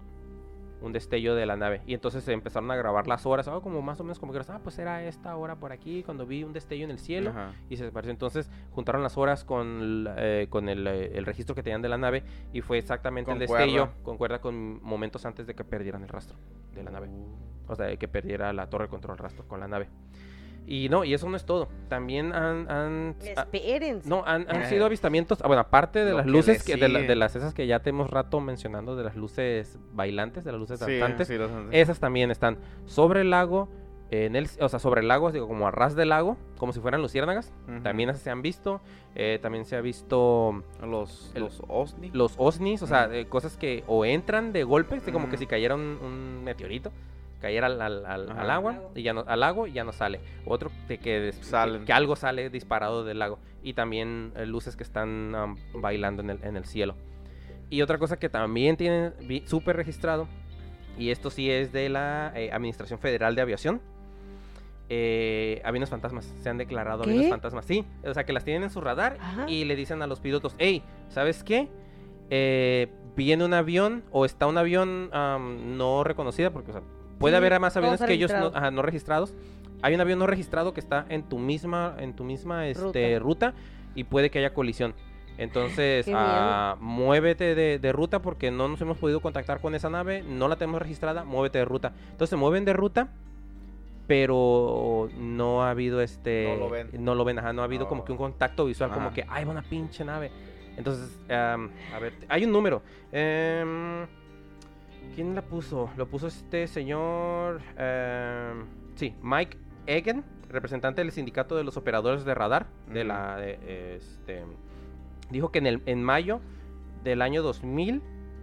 de la nave. Y entonces se empezaron a grabar las horas, como más o menos como que, pues era esta hora por aquí, cuando vi un destello en el cielo. Ajá. Y se desapareció. Entonces juntaron las horas con el registro que tenían de la nave. Y fue exactamente el Concuerda. destello, concuerda con momentos antes de que perdieran el rastro de la nave. O sea, de que perdiera la torre de control rastro con la nave. Y no, y eso no es todo. También Espérense. no, han sido avistamientos, bueno, aparte de Lo las que luces, le de sigue. las esas que ya tenemos rato mencionando, de las luces bailantes, de las luces Sí, danzantes, sí, esas también están sobre el lago, o sea, sobre el lago, digo, como a ras del lago, como si fueran luciérnagas. Ujú. También esas se han visto. También se ha visto los el- OSNI. los OSNIs, o sea, Ujú. cosas que o entran de golpe, así como que Ujú. si cayera un meteorito, cayera al Ajá. agua y ya no, al lago y ya no sale. Otro de Salen. que algo sale disparado del lago. Y también luces que están bailando en el cielo. Y otra cosa que también tienen súper registrado, y esto sí es de la Administración Federal de Aviación. Aviones fantasmas, se han declarado ¿Qué? aviones fantasmas, sí, o sea que las tienen en su radar Ajá. y le dicen a los pilotos, hey, ¿sabes qué? Viene un avión o está un avión no reconocida, porque o sea, puede Sí, haber más todos aviones que ellos no, registrados. no registrados. Hay un avión no registrado que está en tu misma ruta y puede que haya colisión. Entonces, Qué miedo. muévete de ruta porque no nos hemos podido contactar con esa nave, no la tenemos registrada, muévete de ruta. Entonces se mueven de ruta, pero no ha habido No lo ven. ajá, no ha habido como No. que un contacto visual, como Ajá. que hay una pinche nave. Entonces, a ver, hay un número. ¿Quién la puso? Lo puso este señor, sí, Mike Egan, representante del sindicato de los operadores de radar, dijo que en mayo del año 2000,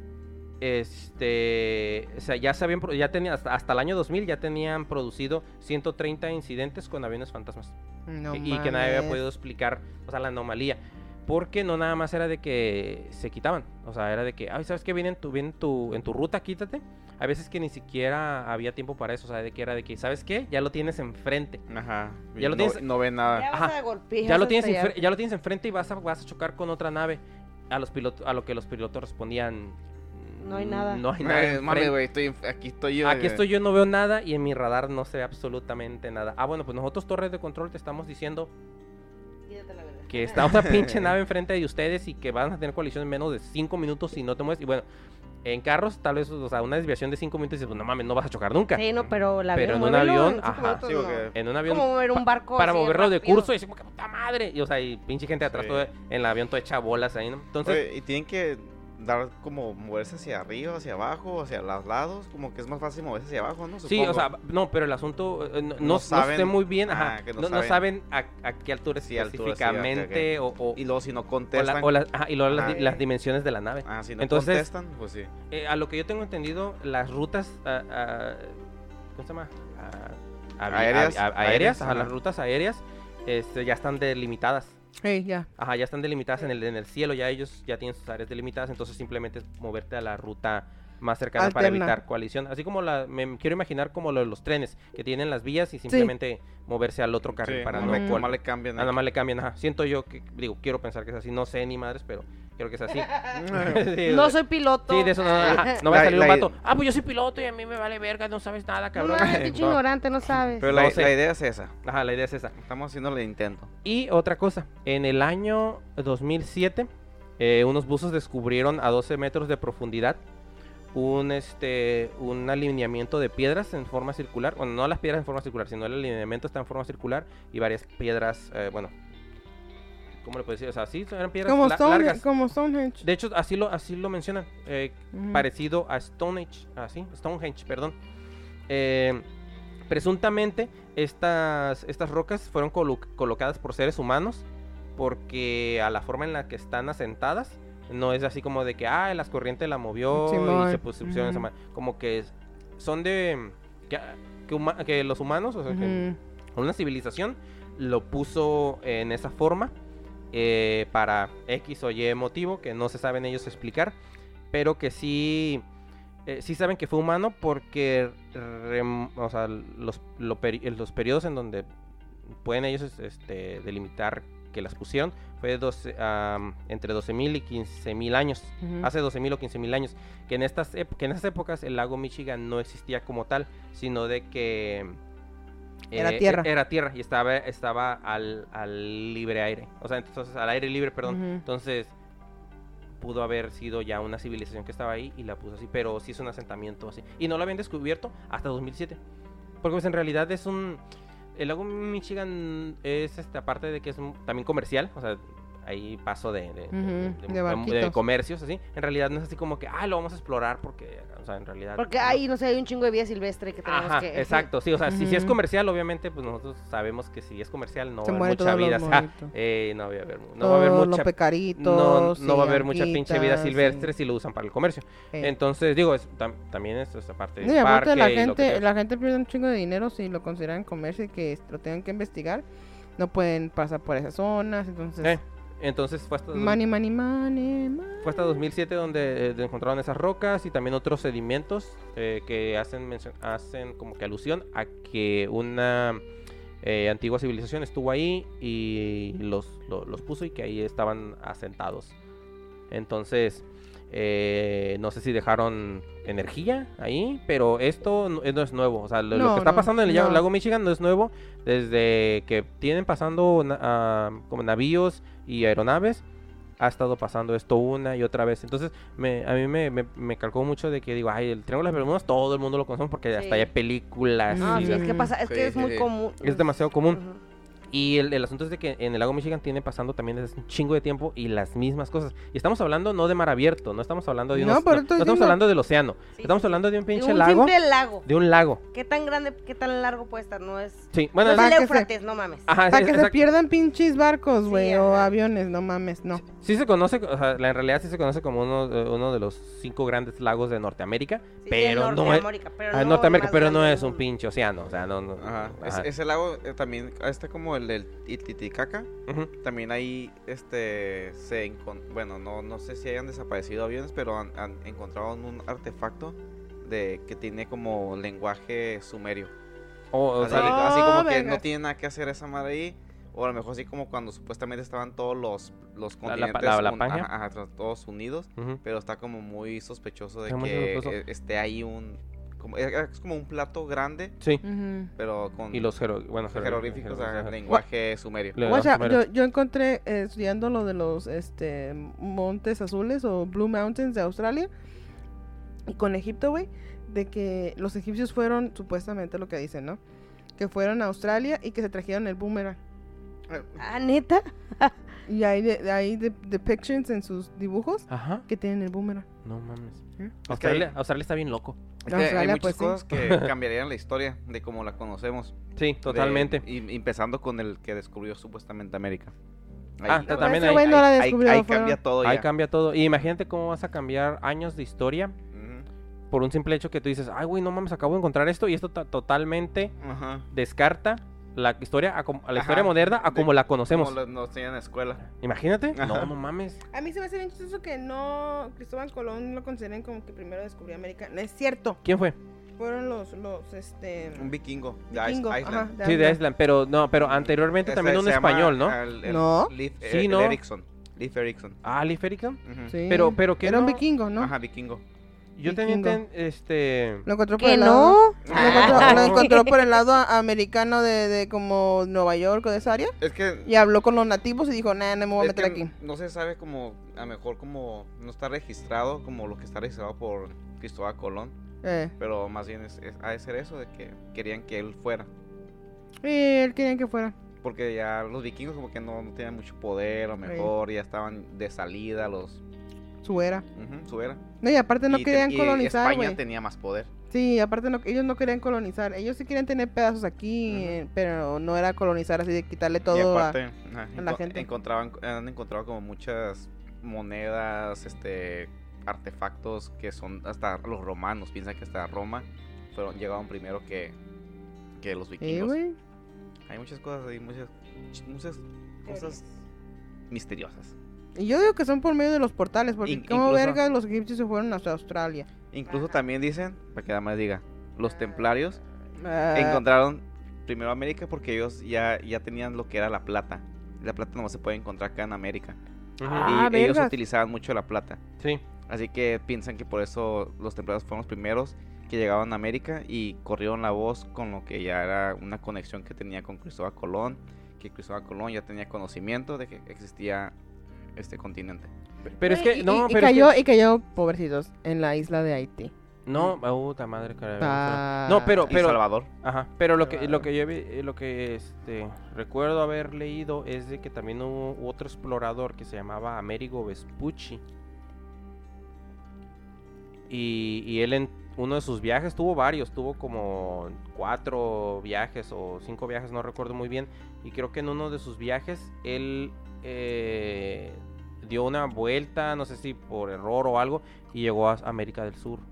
o sea, ya tenía hasta el año 2000 ya tenían producido 130 incidentes con aviones fantasmas. No Y que nadie había mames. podido explicar, o sea, la anomalía. Porque no nada más era de que se quitaban, o sea, era de que, ay, ¿sabes qué? Viene en tu ruta, quítate. A veces que ni siquiera había tiempo para eso, o sea, de que era de que, ¿sabes qué? Ya lo tienes enfrente. Ajá. Ya lo no, tienes- no ven nada. Ya vas Ajá. a golpear. Ya lo tienes enfrente y vas a chocar con otra nave. A lo que los pilotos respondían, No hay nada. No hay nada. Mames, enfrente. güey, aquí estoy yo. Aquí estoy yo, no veo nada y en mi radar no se ve absolutamente nada. Bueno, pues nosotros, torres de control, te estamos diciendo Quítate la verga. que está una pinche nave enfrente de ustedes y que van a tener colisión en menos de 5 minutos si no te mueves. Y bueno, en carros tal vez, o sea, una desviación de 5 minutos y dices, pues no mames, no vas a chocar nunca. Sí, no, pero el Pero avión, en un muévelo avión, en 5 ajá. minutos, Sí, no. porque- En un avión Como mover un barco para así moverlo de rápido. curso y decir, como que puta madre. Y, o sea, y pinche gente atrás Sí. todo en el avión todo hecha bolas ahí, ¿no? Entonces, Oye, y tienen que dar como moverse hacia arriba, hacia abajo, hacia los lados, como que es más fácil moverse hacia abajo, ¿no? sí, Supongo. o sea, no, pero el asunto no No saben- sé muy bien, ajá, que no no saben. saben a qué altura Sí, altura, sí, específicamente o Y luego si no o contestan, y luego Ajá. las dimensiones de la nave. si no Entonces- contestan, pues sí. A lo que yo tengo entendido, las rutas ¿cómo se llama? Aéreas, Aéreas, ajá, ajá. las rutas aéreas ya están delimitadas. Hey, ya. Ajá, ya están delimitadas en el cielo, ya ellos ya tienen sus áreas delimitadas, entonces simplemente es moverte a la ruta más cercana para Alterna. evitar coalición. Así como me quiero imaginar como lo de los trenes, que tienen las vías y simplemente moverse al otro carril Sí, para nomás no le- nomás le cambian. nada más le cambian, ajá. Siento yo que, digo, quiero pensar que es así, no sé ni madres, pero quiero que es así. Sí, No soy piloto. Sí, de eso no, ajá, no va a La- salir un la- vato. Pues yo soy piloto y a mí me vale verga, no sabes nada, No, cabrón. pinche No. ignorante, no sabes. Pero No la, sé. la idea es esa. Ajá, la idea es esa. Estamos haciendo el intento. Y otra cosa, en el año 2007 unos buzos descubrieron a 12 metros de profundidad un alineamiento de piedras en forma circular. Bueno, no las piedras en forma circular, sino el alineamiento está en forma circular y varias piedras, bueno, ¿cómo le puedo decir? O sea, sí, eran piedras largas. Como Stonehenge. De hecho, así lo mencionan, parecido a Stonehenge, perdón. Presuntamente, estas rocas fueron colocadas por seres humanos porque a la forma en la que están asentadas, no es así como de que, las corrientes la movió y se pusieron esa manera. Como que son de que los humanos, o sea, que una civilización lo puso en esa forma para X o Y motivo que no se saben ellos explicar, pero que sí saben que fue humano porque o sea, los periodos en donde pueden ellos delimitar que las pusieron fue entre 12.000 y 15.000 años, hace 12.000 o 15.000 años, que en esas épocas el lago Michigan no existía como tal, sino de que era tierra y estaba al libre aire, o sea, entonces al aire libre, perdón, entonces pudo haber sido ya una civilización que estaba ahí y la puso así, pero sí es un asentamiento así, y no lo habían descubierto hasta 2007, porque pues en realidad el lago Michigan es aparte de que es también comercial, o sea, hay paso de comercios, así. En realidad no es así como que, lo vamos a explorar porque, o sea, en realidad... Porque hay, no sé, hay un chingo de vida silvestre que tenemos que... exacto, sí, o sea, si es comercial, obviamente, pues nosotros sabemos que si es comercial no se va a haber mucha vida, no va a haber mucha... Los pecaritos, no va a haber mucha pinche vida silvestre si lo usan para el comercio. Entonces, digo, también es esa parte del parque. La gente pierde un chingo de dinero si lo consideran comercio y que lo tengan que investigar. No pueden pasar por esas zonas, entonces... Entonces fue hasta Fue hasta 2007 donde encontraron esas rocas y también otros sedimentos que hacen como que alusión a que una antigua civilización estuvo ahí y los puso y que ahí estaban asentados. Entonces no sé si dejaron energía ahí, pero esto no es nuevo. O sea, lo que está pasando en el lago Michigan no es nuevo. Desde que tienen pasando como navíos y aeronaves, ha estado pasando esto una y otra vez. Entonces, a mí me calcó mucho de que digo, el Triángulo de las Bermudas, todo el mundo lo conoce porque hasta hay películas. Es que pasa, es que es muy común. Es demasiado común. Y el asunto es de que en el lago Michigan tiene pasando también desde un chingo de tiempo y las mismas cosas. Y estamos hablando no de mar abierto, no estamos hablando de estamos hablando del océano. Estamos hablando de un pinche lago. De un lago. ¿Qué tan grande, qué tan largo puede estar? No es... Sí, bueno, no es el Éufrates, no mames. Para que se pierdan pinches barcos, güey, o aviones, no mames, no. Sí se conoce, o sea, en realidad sí se conoce como uno de los 5 grandes lagos de Norteamérica, pero no es... Norteamérica, pero no es un pinche océano, o sea, no. Ese lago también está como el del Titicaca. También ahí bueno, no sé si hayan desaparecido aviones, pero han encontrado un artefacto que tiene como lenguaje sumerio. Así como que no tiene nada que hacer esa madre ahí. O a lo mejor así como cuando supuestamente estaban todos los continentes todos unidos, pero está como muy sospechoso de que esté ahí es como un plato grande, sí, pero con y los jeroglíficos, lenguaje sumerio. Yo encontré estudiando lo de los montes azules o Blue Mountains de Australia y con Egipto, güey, de que los egipcios fueron supuestamente lo que dicen, ¿no? Que fueron a Australia y que se trajeron el boomerang. ¿Neta? Y hay depictions en sus dibujos que tienen el boomerang. No mames. Australia está bien loco. Es que hay muchas cosas que cambiarían la historia de cómo la conocemos. Sí, totalmente. Empezando con el que descubrió supuestamente América. También ahí cambia todo. Ahí cambia todo. Y imagínate cómo vas a cambiar años de historia por un simple hecho que tú dices, güey, no mames, acabo de encontrar esto y esto totalmente descarta la historia historia moderna a como la conocemos. Como nos enseñan en la escuela. Imagínate. No mames. A mí se me hace bien chistoso que Cristóbal Colón lo consideren como que primero descubrió América. No es cierto. ¿Quién fue? Fueron un vikingo de Island. Sí, de Island, pero anteriormente también un español, ¿no? No. Leif Erikson. Leif Erikson. Sí. Pero ¿qué era un vikingo, ¿no? Vikingo. Yo tenía vikingo. Lo encontró por ¿Que el lado. no? Lo encontró por el lado americano de como Nueva York o de esa área. Es que Y habló con los nativos y dijo, nah, no me voy a es meter que aquí. no se sabe como, a lo mejor como no está registrado como lo que está registrado por Cristóbal Colón, pero más bien ha de ser eso, de que querían que él fuera. Y él quería que fuera. Porque ya los vikingos como que no tenían mucho poder, a lo mejor ya estaban de salida Su era. su era. No, y aparte no Y querían y colonizar, España güey. tenía más poder. Sí, aparte ellos no querían colonizar. Ellos sí querían tener pedazos aquí, pero no era colonizar así de quitarle Y todo aparte, a la gente. han encontrado como muchas monedas, artefactos que son hasta los romanos piensan que hasta Roma llegaron primero que los vikingos. güey. Hay muchas cosas ahí, muchas cosas misteriosas. Y yo digo que son por medio de los portales, porque como Incluso- vergas los egipcios se fueron hasta Australia. Incluso Ajá. también dicen, para que nada más diga, los templarios Ah, encontraron primero América porque ellos ya tenían lo que era la plata. La plata no se puede encontrar acá en América. Ujú. Ah, Y ellos vergas. utilizaban mucho la plata. Sí. Así que piensan que por eso los templarios fueron los primeros que llegaban a América y corrieron la voz con lo que ya era una conexión que tenía con Cristóbal Colón, que Cristóbal Colón ya tenía conocimiento de que existía este continente. Pero es que, y no, pero cayó, es que, y cayó, pobrecitos, en la isla de Haití. no, puta madre, caray. Ah. No, pero, Y Salvador. ajá, pero lo que Salvador. yo recuerdo haber leído es de que también hubo otro explorador que se llamaba Amerigo Vespucci. Y él en uno de sus viajes, tuvo como 4 viajes o 5 viajes, no recuerdo muy bien. Y creo que en uno de sus viajes él dio una vuelta, no sé si por error o algo, y llegó a América del Sur.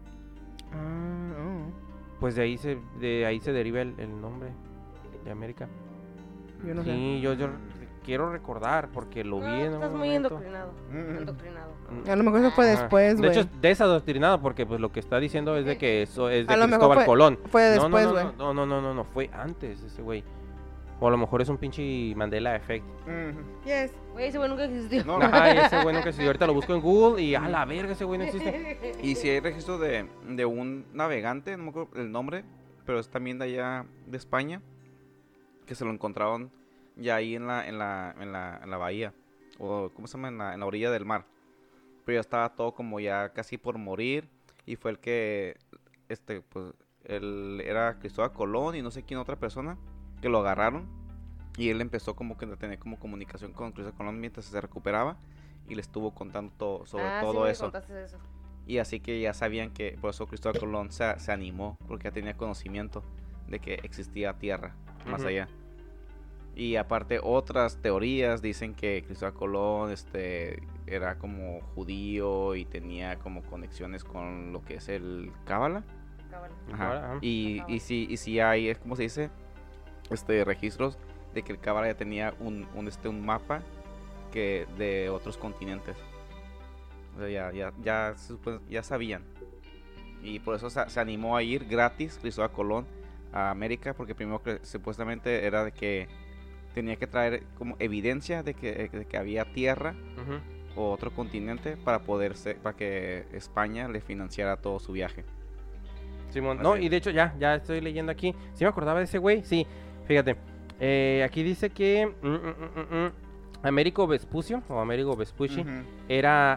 Pues de ahí se deriva el nombre de América. Yo no sé. Sí, yo quiero recordar porque lo vi No, en un estás muy momento. endoctrinado. Endoctrinado. A lo mejor eso fue Ajá. después, De güey. hecho, desadoctrinado porque pues lo que está diciendo es de que eso es de A lo mejor Cristóbal fue- Colón. fue No, después, no, güey. no, fue antes ese güey. O a lo mejor es un pinche Mandela Effect. Yes. Güey, ese güey nunca existió. No, Ajá, y ese güey nunca existió. Ahorita lo busco en Google y a la verga, ese güey no existe. Y si hay registro de un navegante, no me acuerdo el nombre, pero es también de allá de España, que se lo encontraron ya ahí en la bahía, o ¿cómo se llama? En la orilla del mar. Pero ya estaba todo como ya casi por morir, y fue el que, pues, él era Cristóbal Colón y no sé quién otra persona, que lo agarraron, y él empezó como que a tener como comunicación con Cristóbal Colón mientras se recuperaba, y le estuvo contando todo, sobre Ah, todo sí me eso. contaste eso. Y así que ya sabían que, por eso Cristóbal Colón se animó, porque ya tenía conocimiento de que existía tierra más Ujú. allá. Y aparte otras teorías dicen que Cristóbal Colón era como judío y tenía como conexiones con lo que es el Cábala. Cábala. Ajá. Y sí hay, es como se dice, registros de que el Cábala ya tenía un mapa que de otros continentes. O sea, ya sabían. Y por eso se animó a ir gratis Cristóbal Colón a América, porque primero que supuestamente era de que tenía que traer como evidencia de que había tierra Ujú. o otro continente para que España le financiara todo su viaje. Simón. Así No, es. y de hecho ya estoy leyendo aquí. ¿Sí me acordaba de ese güey? Sí, fíjate. Aquí dice que Amerigo Vespucci Ujú. era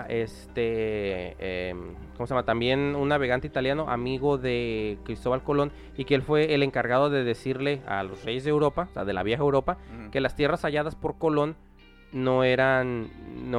¿cómo se llama? También un navegante italiano, amigo de Cristóbal Colón, y que él fue el encargado de decirle a los reyes de Europa, o sea, de la vieja Europa, Ujú. que las tierras halladas por Colón no eran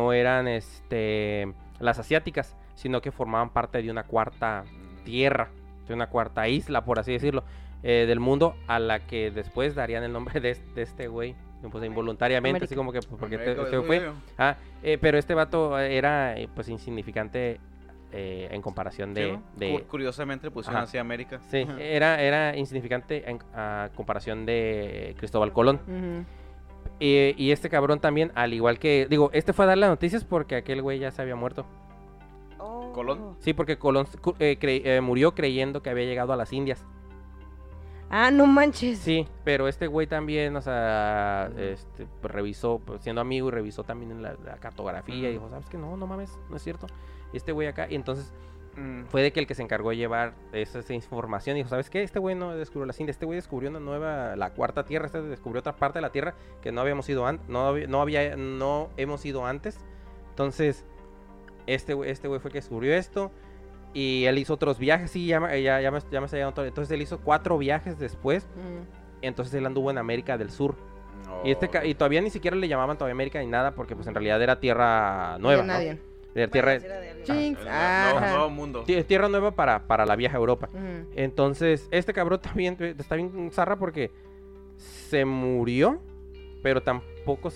las asiáticas, sino que formaban parte de una cuarta tierra, de una cuarta isla, por así decirlo, del mundo, a la que después darían el nombre de este güey, pues involuntariamente, América. así como que pues, porque América este del fue. Sur. Pero este vato era pues insignificante en comparación Sí, ¿no? de Curiosamente le pusieron Ajá. así América. sí, Ajá. era insignificante a comparación de Cristóbal Colón. Ujú. Y este cabrón también, al igual que, digo, este fue a dar las noticias porque aquel güey ya se había muerto. Oh. Colón. Sí, porque Colón murió creyendo que había llegado a las Indias. Ah, no manches. Sí, pero este güey también, o sea, pues, revisó, pues, siendo amigo, y revisó también en la cartografía, y Ujú. dijo, ¿sabes qué? No mames, no es cierto. Y este güey acá, y entonces fue de que el que se encargó de llevar esa información dijo, ¿sabes qué? Este güey no descubrió las Indias, este güey descubrió la cuarta tierra, este descubrió otra parte de la tierra que no habíamos ido no hemos ido antes. Entonces, este güey fue el que descubrió esto. Y él hizo otros viajes, sí, ya me está llegando todo. Entonces él hizo 4 viajes después. Entonces él anduvo en América del Sur. Y todavía ni siquiera le llamaban todavía América ni nada, porque pues en realidad era tierra nueva, ¿no? Era tierra, Jinx. Nuevo mundo. tierra nueva para la vieja Europa. Entonces, este cabrón también está bien zarra porque se murió, pero tampoco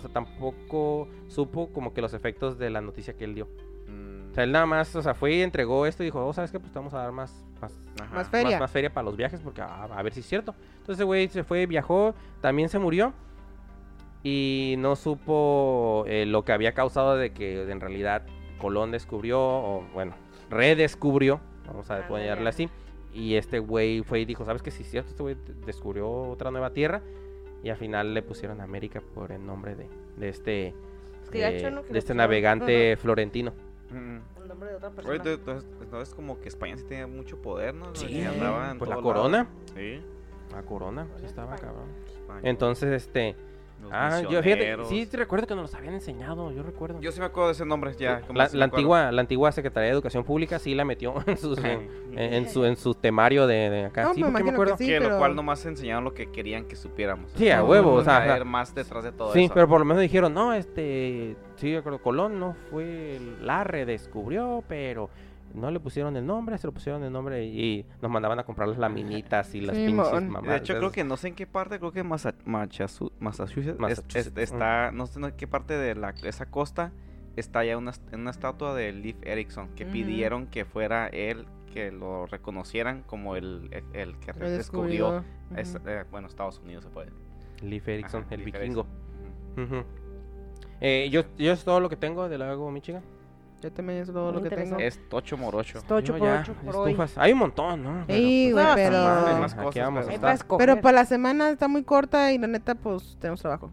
supo como que los efectos de la noticia que él dio. O sea, él nada más, fue y entregó esto y dijo, ¿sabes qué? Pues te vamos a dar más feria. Más feria para los viajes porque a ver si es cierto. Entonces, güey, se fue, viajó, también se murió. Y no supo lo que había causado de que en realidad Colón descubrió, o bueno, redescubrió, vamos a ponerle así. Y este güey fue y dijo, ¿sabes qué? Sí es cierto, este güey descubrió otra nueva tierra. Y al final le pusieron América por el nombre de este navegante florentino. El nombre de otra persona. Oye, entonces como que España sí tenía mucho poder, ¿no? Sí, Que andaba en pues la todos corona. lados. Sí. La corona, sí estaba cabrón. España. Entonces, Los yo fíjate, misioneros. sí recuerdo que nos los habían enseñado, yo recuerdo. Yo sí me acuerdo de ese nombre, ya. como La sí me acuerdo. antigua Secretaría de Educación Pública sí la metió en su temario de acá. No, Sí, me porque me imagino acuerdo. que sí, Que pero... lo cual nomás enseñaron lo que querían que supiéramos. Sí, a huevo, o sea, Saber más detrás de todo sí, eso. pero por lo menos dijeron, no, sí, yo creo Colón no fue, la redescubrió, pero no le pusieron el nombre, se lo pusieron el nombre y nos mandaban a comprar las laminitas y las Sí, pinches mon. mamadas. De hecho, creo que no sé en qué parte, creo que Massachusetts, está, no sé en qué parte de esa costa está ya una estatua de Leif Erikson que pidieron que fuera él, que lo reconocieran como el que Lo descubrió, descubrió. bueno, Estados Unidos se puede. Leif Erikson, Ajá, el Leif vikingo. Erikson. Yo es todo lo que tengo del lago Michigan. Yo también es todo lo que tengo. Interesante. Es tocho morocho. Tocho Yo por ya, 8 por hoy. estufas. Hay un montón, ¿no? Sí, güey, No, pero... hay Hay más aquí cosas, vamos a pero- Ahí estar. para escoger. Pero para la semana está muy corta y la neta, pues, tenemos trabajo.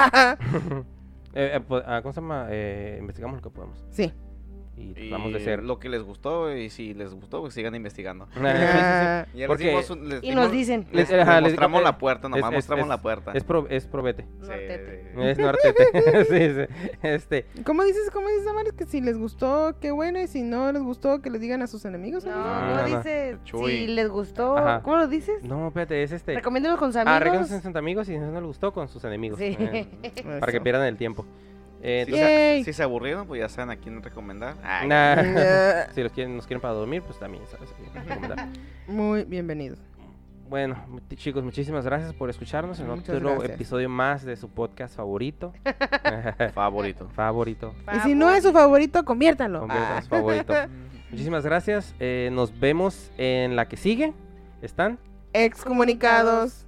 ¿Cómo se llama? Investigamos lo que podemos. Sí. Y Y tratamos de ser. lo que les gustó, y si les gustó, pues sigan investigando. Ah, Ya Porque- Y nos dicen. Les Ajá, les mostramos digo, la puerta, nomás mostramos la puerta. Es probete. Sí, Nortete. Es nortete. Sí. ¿Cómo dices, Amaris? Que si les gustó, qué bueno, y si no les gustó, que les digan a sus enemigos. No, amigo? Ah, no no. dice Chuy. si les gustó. Ajá. ¿Cómo lo dices? No, espérate, es Recomiéndenlo con sus amigos. Recomiéndense con sus amigos y si no les gustó, con sus enemigos. Sí. Para que Eso. pierdan el tiempo. Si Entonces, Yay. si se aburrieron, pues ya saben a quién recomendar. Ay, Ah, si nos quieren para dormir, pues también, ¿sabes? Recomendar. Muy bienvenidos. Bueno, chicos, muchísimas gracias por escucharnos en Muchas otro gracias. episodio más de su podcast favorito. favorito. Favorito. Y si no es su favorito, conviértanlo. Conviértanlo en su favorito. Muchísimas gracias. Nos vemos en la que sigue. ¿Están? Excomunicados.